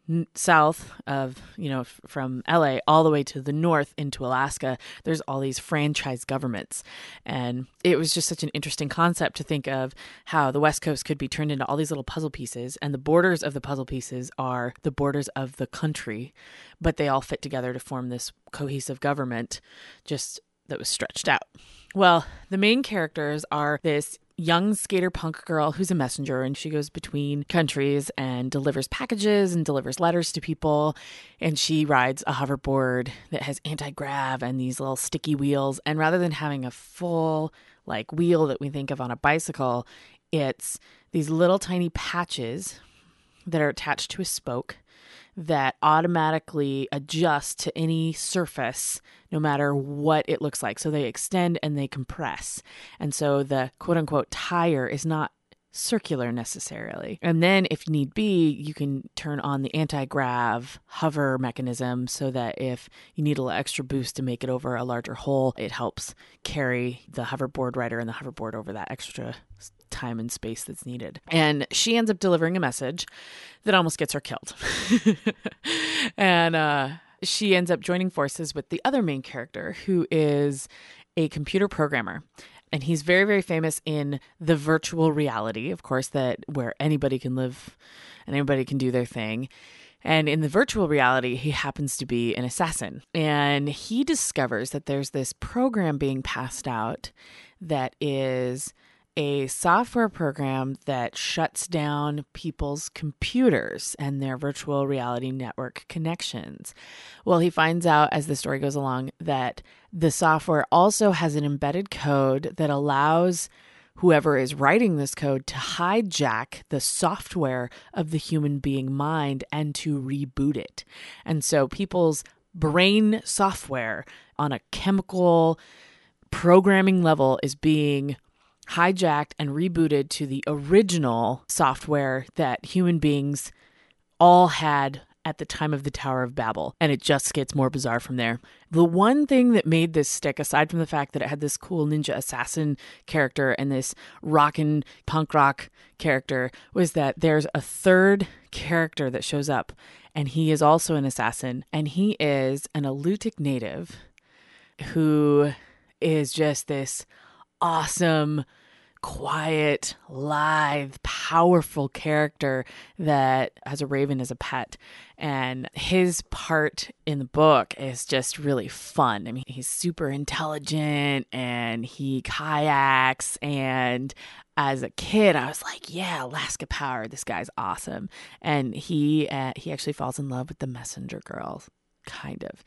F: n- south of, you know, f- from L A all the way to the north into Alaska, there's all these franchise governments. And it was just such an interesting concept to think of how the West Coast could be turned into all these little puzzle pieces. And the borders of the puzzle pieces are the borders of the country, but they all fit together to form this cohesive government just that was stretched out. Well, the main characters are this young skater punk girl who's a messenger, and she goes between countries and delivers packages and delivers letters to people. And she rides a hoverboard that has anti-grav and these little sticky wheels. And rather than having a full like wheel that we think of on a bicycle, it's these little tiny patches that are attached to a spoke that automatically adjust to any surface, no matter what it looks like. So they extend and they compress. And so the quote unquote tire is not circular necessarily. And then if need be, you can turn on the anti-grav hover mechanism so that if you need a little extra boost to make it over a larger hole, it helps carry the hoverboard rider and the hoverboard over that extra time and space that's needed. And she ends up delivering a message that almost gets her killed. and uh, she ends up joining forces with the other main character, who is a computer programmer. And he's very, very famous in the virtual reality, of course, that where anybody can live and anybody can do their thing. And in the virtual reality, he happens to be an assassin. And he discovers that there's this program being passed out that is a software program that shuts down people's computers and their virtual reality network connections. Well, he finds out as the story goes along that the software also has an embedded code that allows whoever is writing this code to hijack the software of the human being mind and to reboot it. And so people's brain software on a chemical programming level is being hijacked and rebooted to the original software that human beings all had at the time of the Tower of Babel. And it just gets more bizarre from there. The one thing that made this stick, aside from the fact that it had this cool ninja assassin character and this rockin' punk rock character, was that there's a third character that shows up, and he is also an assassin, and he is an Alutiiq native who is just this awesome, quiet, lithe, powerful character that has a raven as a pet. And his part in the book is just really fun. I mean, he's super intelligent and he kayaks. And as a kid, I was like, yeah, Alaska Power, this guy's awesome. And he uh, he actually falls in love with the messenger girl. Kind of.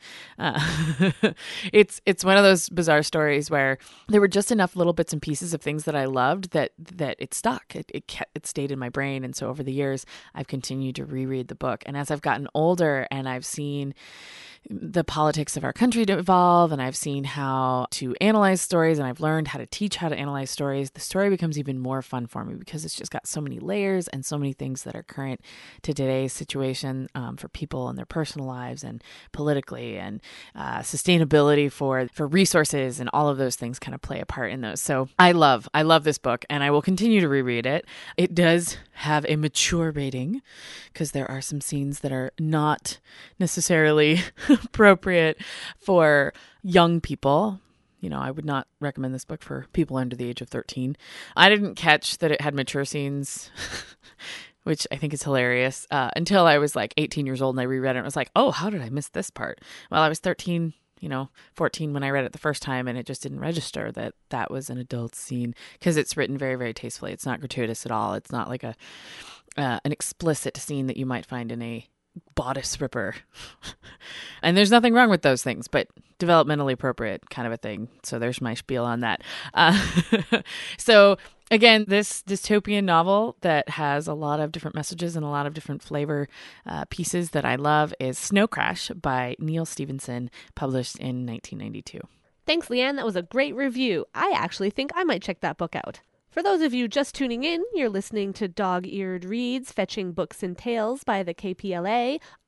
F: Uh, it's it's one of those bizarre stories where there were just enough little bits and pieces of things that I loved that that it stuck. It it, kept, it stayed in my brain. And so over the years, I've continued to reread the book. And as I've gotten older and I've seen the politics of our country to evolve, and I've seen how to analyze stories, and I've learned how to teach how to analyze stories, the story becomes even more fun for me because it's just got so many layers and so many things that are current to today's situation um, for people and their personal lives and politically, and uh, sustainability for, for resources, and all of those things kind of play a part in those. So I love, I love this book, and I will continue to reread it. It does have a mature rating because there are some scenes that are not necessarily appropriate for young people. You know, I would not recommend this book for people under the age of thirteen. I didn't catch that it had mature scenes, which I think is hilarious, uh, until I was like eighteen years old and I reread it and I was like, oh, how did I miss this part? Well, I was thirteen, you know, fourteen when I read it the first time, and it just didn't register that that was an adult scene because it's written very, very tastefully. It's not gratuitous at all. It's not like a uh, an explicit scene that you might find in a bodice ripper. And there's nothing wrong with those things, but developmentally appropriate kind of a thing. So there's my spiel on that. Uh, so again, this dystopian novel that has a lot of different messages and a lot of different flavor uh, pieces that I love is Snow Crash by Neal Stephenson, published in nineteen ninety-two.
B: Thanks, Leanne. That was a great review. I actually think I might check that book out. For those of you just tuning in, you're listening to Dog-Eared Reads, Fetching Books and Tales by the K P L A.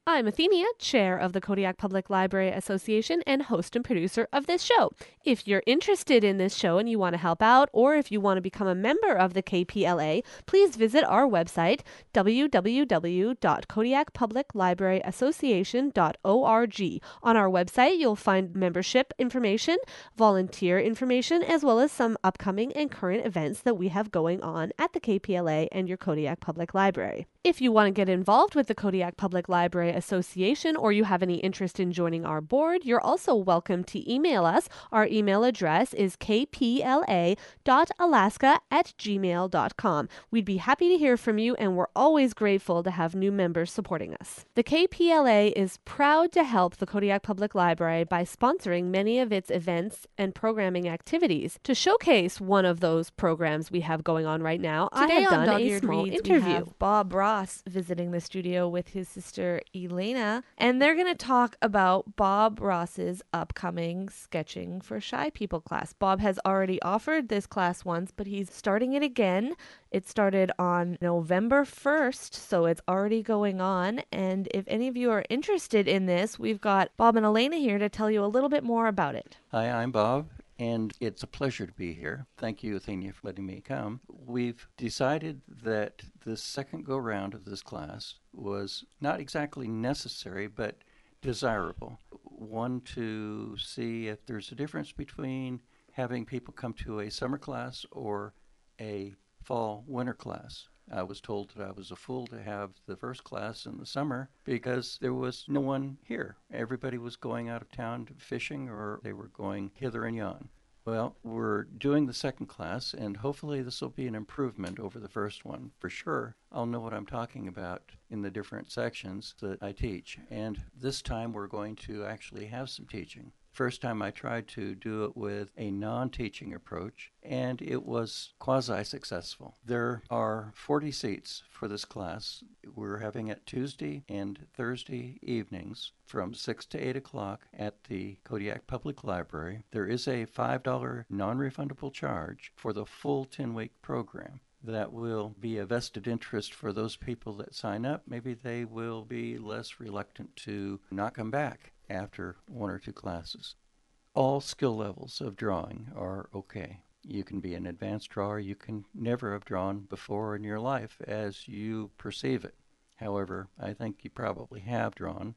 B: I'm Athenia, chair of the Kodiak Public Library Association and host and producer of this show. If you're interested in this show and you want to help out, or if you want to become a member of the K P L A, please visit our website, w w w dot kodiak public library association dot org. On our website, you'll find membership information, volunteer information, as well as some upcoming and current events that we have going on at the K P L A and your Kodiak Public Library. If you want to get involved with the Kodiak Public Library Association, or you have any interest in joining our board, you're also welcome to email us. Our email address is k p l a dot alaska at gmail dot com. We'd be happy to hear from you, and we're always grateful to have new members supporting us. The K P L A is proud to help the Kodiak Public Library by sponsoring many of its events and programming activities. To showcase one of those programs we have going on right now,
G: Today
B: I have
G: on
B: done a
G: Dog-Eared
B: small
G: Reads,
B: interview.
G: We have Bob Ross visiting the studio with his sister Elena, and they're going to talk about Bob Ross's upcoming Sketching for Shy People class. Bob has already offered this class once, but he's starting it again. It started on November first, so it's already going on. And if any of you are interested in this, we've got Bob and Elena here to tell you a little bit more about it.
H: Hi, I'm Bob, and it's a pleasure to be here. Thank you, Athenia, for letting me come. We've decided that the second go-round of this class was not exactly necessary, but desirable. One, to see if there's a difference between having people come to a summer class or a fall winter class. I was told that I was a fool to have the first class in the summer because there was no one here. Everybody was going out of town to fishing, or they were going hither and yon. Well, we're doing the second class, and hopefully this will be an improvement over the first one. For sure, I'll know what I'm talking about in the different sections that I teach. And this time we're going to actually have some teaching. First time I tried to do it with a non-teaching approach, and it was quasi-successful. There are forty seats for this class. We're having it Tuesday and Thursday evenings from six to eight o'clock at the Kodiak Public Library. There is a five dollars non-refundable charge for the full ten-week program. That will be a vested interest for those people that sign up. Maybe they will be less reluctant to not come back after one or two classes. All skill levels of drawing are okay. You can be an advanced drawer. You can never have drawn before in your life as you perceive it. However, I think you probably have drawn.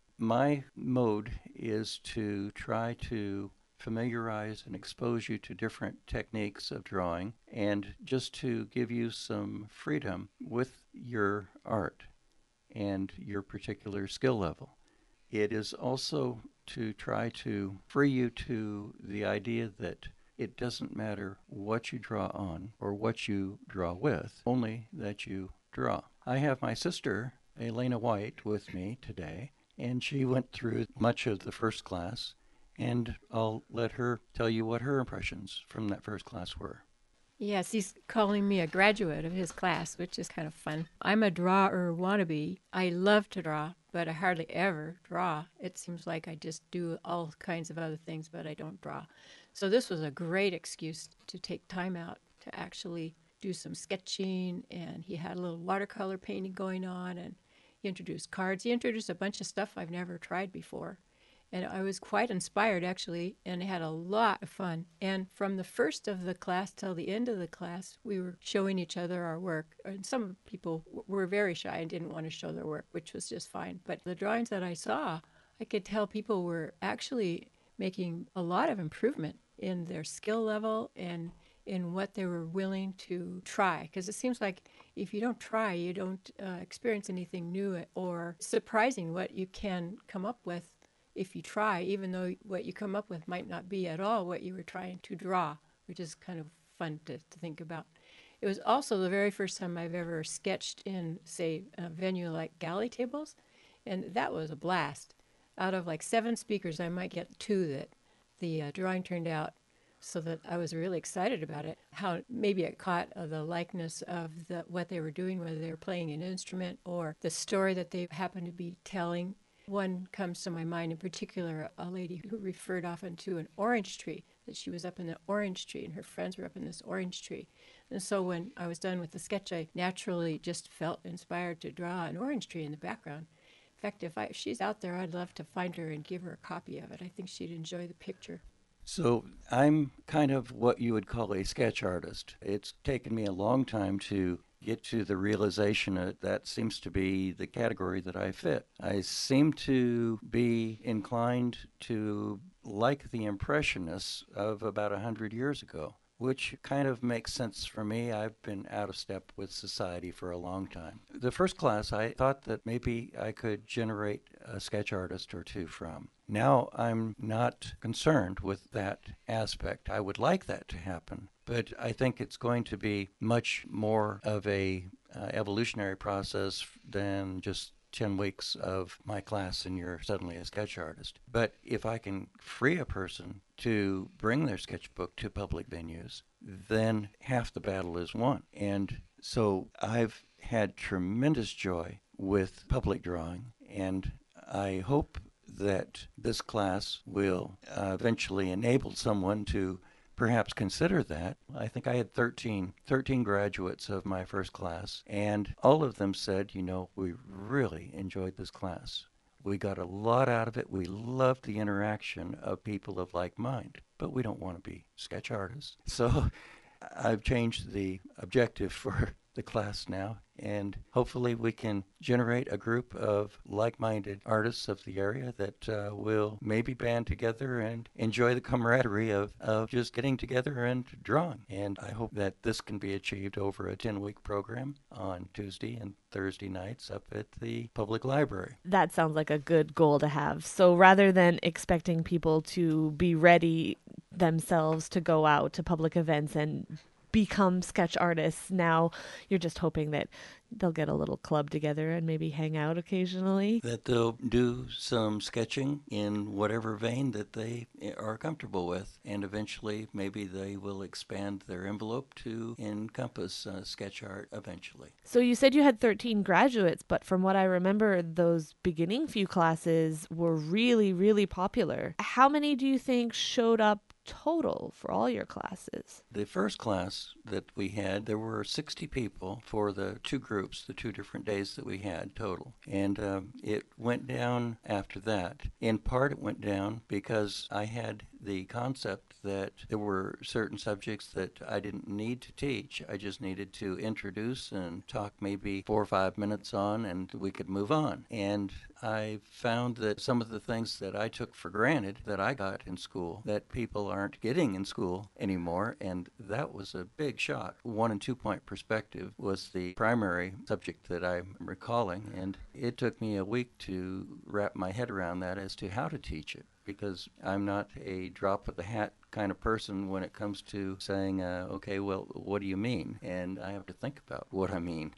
H: My mode is to try to familiarize and expose you to different techniques of drawing, and just to give you some freedom with your art and your particular skill level. It is also to try to free you to the idea that it doesn't matter what you draw on or what you draw with, only that you draw. I have my sister, Elena White, with me today, and she went through much of the first class, and I'll let her tell you what her impressions from that first class were.
I: Yes, he's calling me a graduate of his class, which is kind of fun. I'm a drawer wannabe. I love to draw, but I hardly ever draw. It seems like I just do all kinds of other things, but I don't draw. So this was a great excuse to take time out to actually do some sketching, and he had a little watercolor painting going on, and he introduced cards. He introduced a bunch of stuff I've never tried before. And I was quite inspired, actually, and had a lot of fun. And from the first of the class till the end of the class, we were showing each other our work. And some people were very shy and didn't want to show their work, which was just fine. But the drawings that I saw, I could tell people were actually making a lot of improvement in their skill level and in what they were willing to try. Because it seems like if you don't try, you don't uh, experience anything new or surprising what you can come up with if you try, even though what you come up with might not be at all what you were trying to draw, which is kind of fun to, to think about. It was also the very first time I've ever sketched in, say, a venue like Galley Tables, and that was a blast. Out of like seven speakers, I might get two that the uh, drawing turned out so that I was really excited about it. How maybe it caught uh, the likeness of the, what they were doing, whether they were playing an instrument or the story that they happened to be telling. One comes to my mind in particular, a lady who referred often to an orange tree, that she was up in the orange tree and her friends were up in this orange tree. And so when I was done with the sketch, I naturally just felt inspired to draw an orange tree in the background. fact, if, I, if she's out there, I'd love to find her and give her a copy of it. I think she'd enjoy the picture.
H: So I'm kind of what you would call a sketch artist. It's taken me a long time to get to the realization that that seems to be the category that I fit. I seem to be inclined to like the Impressionists of about a hundred years ago, which kind of makes sense for me. I've been out of step with society for a long time. The first class, I thought that maybe I could generate a sketch artist or two from. Now I'm not concerned with that aspect. I would like that to happen, but I think it's going to be much more of a uh, evolutionary process than just ten weeks of my class and you're suddenly a sketch artist. But if I can free a person to bring their sketchbook to public venues, then half the battle is won. And so I've had tremendous joy with public drawing, and I hope that this class will uh, eventually enable someone to perhaps consider that. I think I had thirteen, thirteen graduates of my first class, and all of them said, you know, we really enjoyed this class. We got a lot out of it. We loved the interaction of people of like mind, but we don't want to be sketch artists. So I've changed the objective for the class now, and hopefully we can generate a group of like-minded artists of the area that uh, will maybe band together and enjoy the camaraderie of, of just getting together and drawing. And I hope that this can be achieved over a ten-week program on Tuesday and Thursday nights up at the public library.
G: That sounds like a good goal to have. So rather than expecting people to be ready themselves to go out to public events and become sketch artists, now you're just hoping that they'll get a little club together and maybe hang out occasionally.
H: That they'll do some sketching in whatever vein that they are comfortable with, and eventually maybe they will expand their envelope to encompass uh, sketch art eventually.
G: So you said you had thirteen graduates, but from what I remember, those beginning few classes were really, really popular. How many do you think showed up total for all your classes?
H: The first class that we had, there were sixty people for the two groups, the two different days that we had total. And uh, it went down after that. In part, it went down because I had the concept that there were certain subjects that I didn't need to teach. I just needed to introduce and talk maybe four or five minutes on, and we could move on. And I found that some of the things that I took for granted that I got in school, that people aren't getting in school anymore, and that was a big shock. One and two point perspective was the primary subject that I'm recalling, and it took me a week to wrap my head around that as to how to teach it, because I'm not a drop of the hat kind of person when it comes to saying, uh, okay, well, what do you mean? And I have to think about what I mean.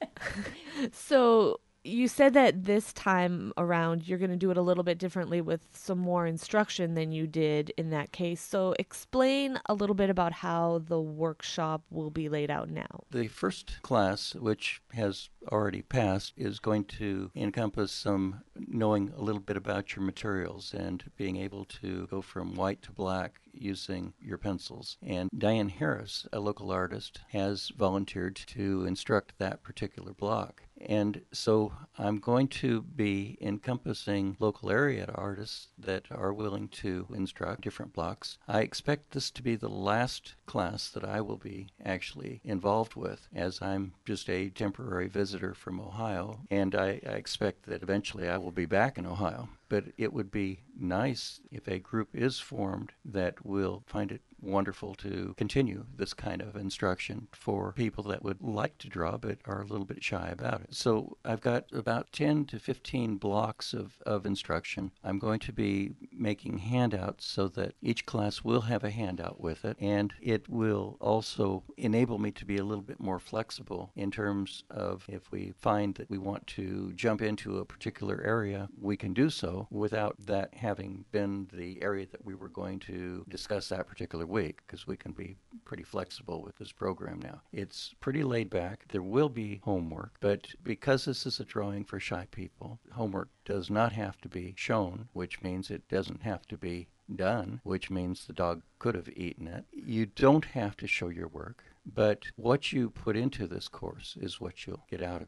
G: So you said that this time around you're going to do it a little bit differently with some more instruction than you did in that case. So explain a little bit about how the workshop will be laid out now.
H: The first class, which has already passed, is going to encompass some knowing a little bit about your materials and being able to go from white to black using your pencils. And Diane Harris, a local artist, has volunteered to instruct that particular block. And so I'm going to be encompassing local area artists that are willing to instruct different blocks. I expect this to be the last class that I will be actually involved with, as I'm just a temporary visitor from Ohio, and I, I expect that eventually I will be back in Ohio. But it would be nice if a group is formed that will find it wonderful to continue this kind of instruction for people that would like to draw but are a little bit shy about it. So I've got about ten to fifteen blocks of, of instruction. I'm going to be making handouts so that each class will have a handout with it, and it will also enable me to be a little bit more flexible in terms of if we find that we want to jump into a particular area, we can do so without that having been the area that we were going to discuss that particular week, because we can be pretty flexible with this program now. It's pretty laid back. There will be homework, but because this is a drawing for shy people, homework does not have to be shown, which means it doesn't have to be done, which means the dog could have eaten it. You don't have to show your work, but what you put into this course is what you'll get out of it.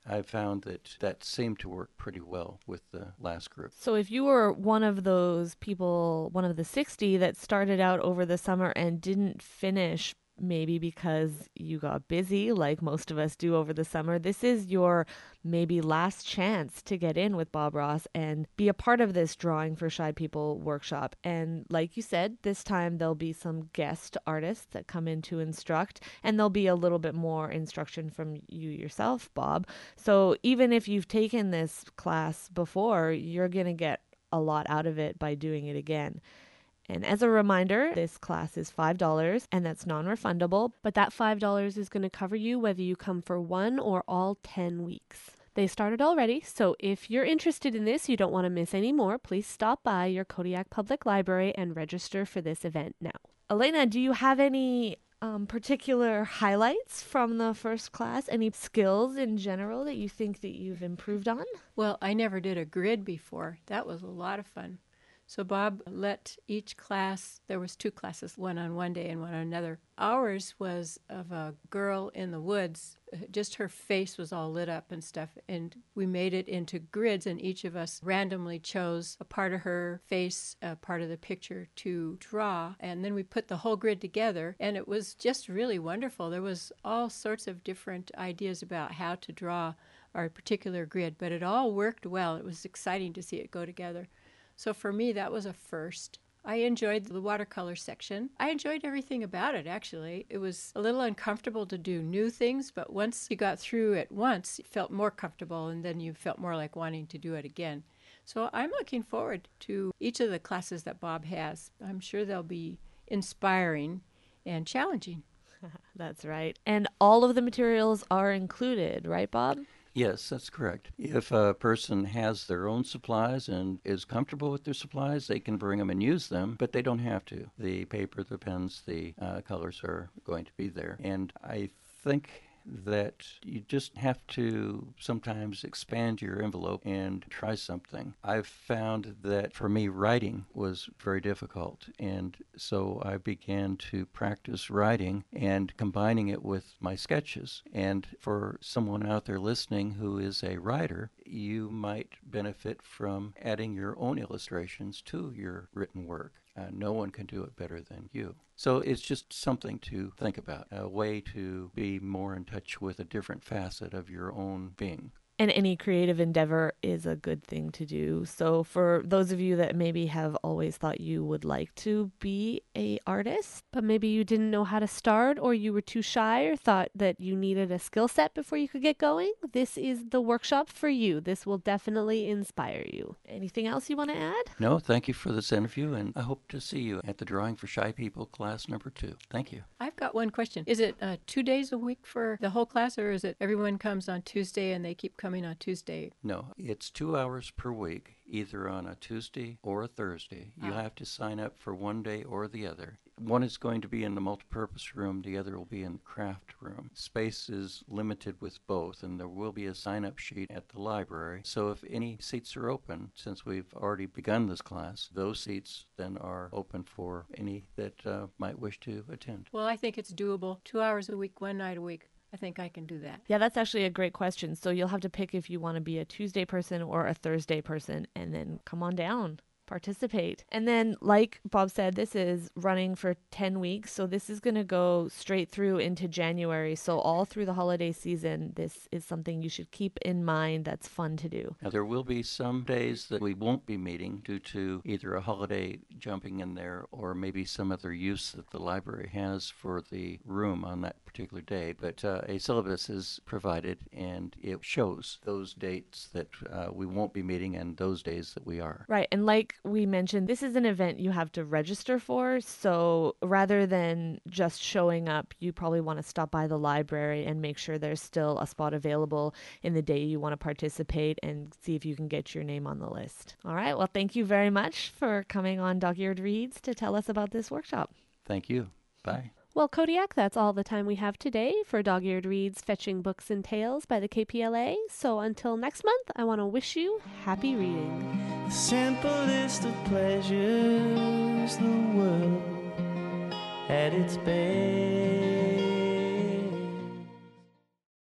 H: I found that that seemed to work pretty well with the last group.
G: So if you were one of those people, one of the sixty that started out over the summer and didn't finish, maybe because you got busy like most of us do over the summer, this is your maybe last chance to get in with Bob Ross and be a part of this Drawing for Shy People workshop. And like you said, this time there'll be some guest artists that come in to instruct, and there'll be a little bit more instruction from you yourself, Bob. So even if you've taken this class before, you're going to get a lot out of it by doing it again. And as a reminder, this class is five dollars, and that's non-refundable.
B: But that five dollars is going to cover you whether you come for one or all ten weeks. They started already, so if you're interested in this, you don't want to miss any more, please stop by your Kodiak Public Library and register for this event now.
G: Elena, do you have any um, particular highlights from the first class? Any skills in general that you think that you've improved on?
I: Well, I never did a grid before. That was a lot of fun. So Bob let each class, there was two classes, one on one day and one on another. Ours was of a girl in the woods. Just her face was all lit up and stuff. And we made it into grids, and each of us randomly chose a part of her face, a part of the picture to draw. And then we put the whole grid together, and it was just really wonderful. There was all sorts of different ideas about how to draw our particular grid, but it all worked well. It was exciting to see it go together. So for me, that was a first. I enjoyed the watercolor section. I enjoyed everything about it, actually. It was a little uncomfortable to do new things, but once you got through it once, it felt more comfortable, and then you felt more like wanting to do it again. So I'm looking forward to each of the classes that Bob has. I'm sure they'll be inspiring and challenging.
G: That's right. And all of the materials are included, right, Bob?
H: Yes, that's correct. If a person has their own supplies and is comfortable with their supplies, they can bring them and use them, but they don't have to. The paper, the pens, the uh, colors are going to be there. And I think that you just have to sometimes expand your envelope and try something. I've found that for me, writing was very difficult, and so I began to practice writing and combining it with my sketches. And for someone out there listening who is a writer, you might benefit from adding your own illustrations to your written work. Uh, no one can do it better than you. So it's just something to think about, a way to be more in touch with a different facet of your own being.
G: And any creative endeavor is a good thing to do. So for those of you that maybe have always thought you would like to be a artist,
B: but maybe you didn't know how to start, or you were too shy, or thought that you needed a skill set before you could get going, this is the workshop for you. This will definitely inspire you.
G: Anything else you want to add?
H: No, thank you for this interview, and I hope to see you at the Drawing for Shy People class number two. Thank you.
I: I've got one question. Is it uh, two days a week for the whole class, or is it everyone comes on Tuesday and they keep coming coming on Tuesday?
H: No, it's two hours per week, either on a Tuesday or a Thursday. You
I: Ah.
H: have to sign up for one day or the other. One is going to be in the multipurpose room, the other will be in the craft room. Space is limited with both, and there will be a sign-up sheet at the library. So if any seats are open, since we've already begun this class, those seats then are open for any that uh, might wish to attend.
I: Well, I think it's doable. Two hours a week, one night a week. I think I can do that.
G: Yeah, that's actually a great question. So you'll have to pick if you want to be a Tuesday person or a Thursday person, and then come on down. Participate. And then, like Bob said, this is running for ten weeks. So this is going to go straight through into January. So all through the holiday season, this is something you should keep in mind that's fun to do.
H: Now, there will be some days that we won't be meeting due to either a holiday jumping in there or maybe some other use that the library has for the room on that particular day. But uh, a syllabus is provided, and it shows those dates that uh, we won't be meeting and those days that we are.
G: Right. And like we mentioned, this is an event you have to register for. So rather than just showing up, you probably want to stop by the library and make sure there's still a spot available in the day you want to participate, and see if you can get your name on the list. All right. Well, thank you very much for coming on Dog-Eared Reads to tell us about this workshop.
H: Thank you. Bye.
B: Well, Kodiak, that's all the time we have today for Dog-Eared Reads Fetching Books and Tales by the K P L A. So until next month, I want to wish you happy reading.
A: The simplest of pleasures, the world at its best.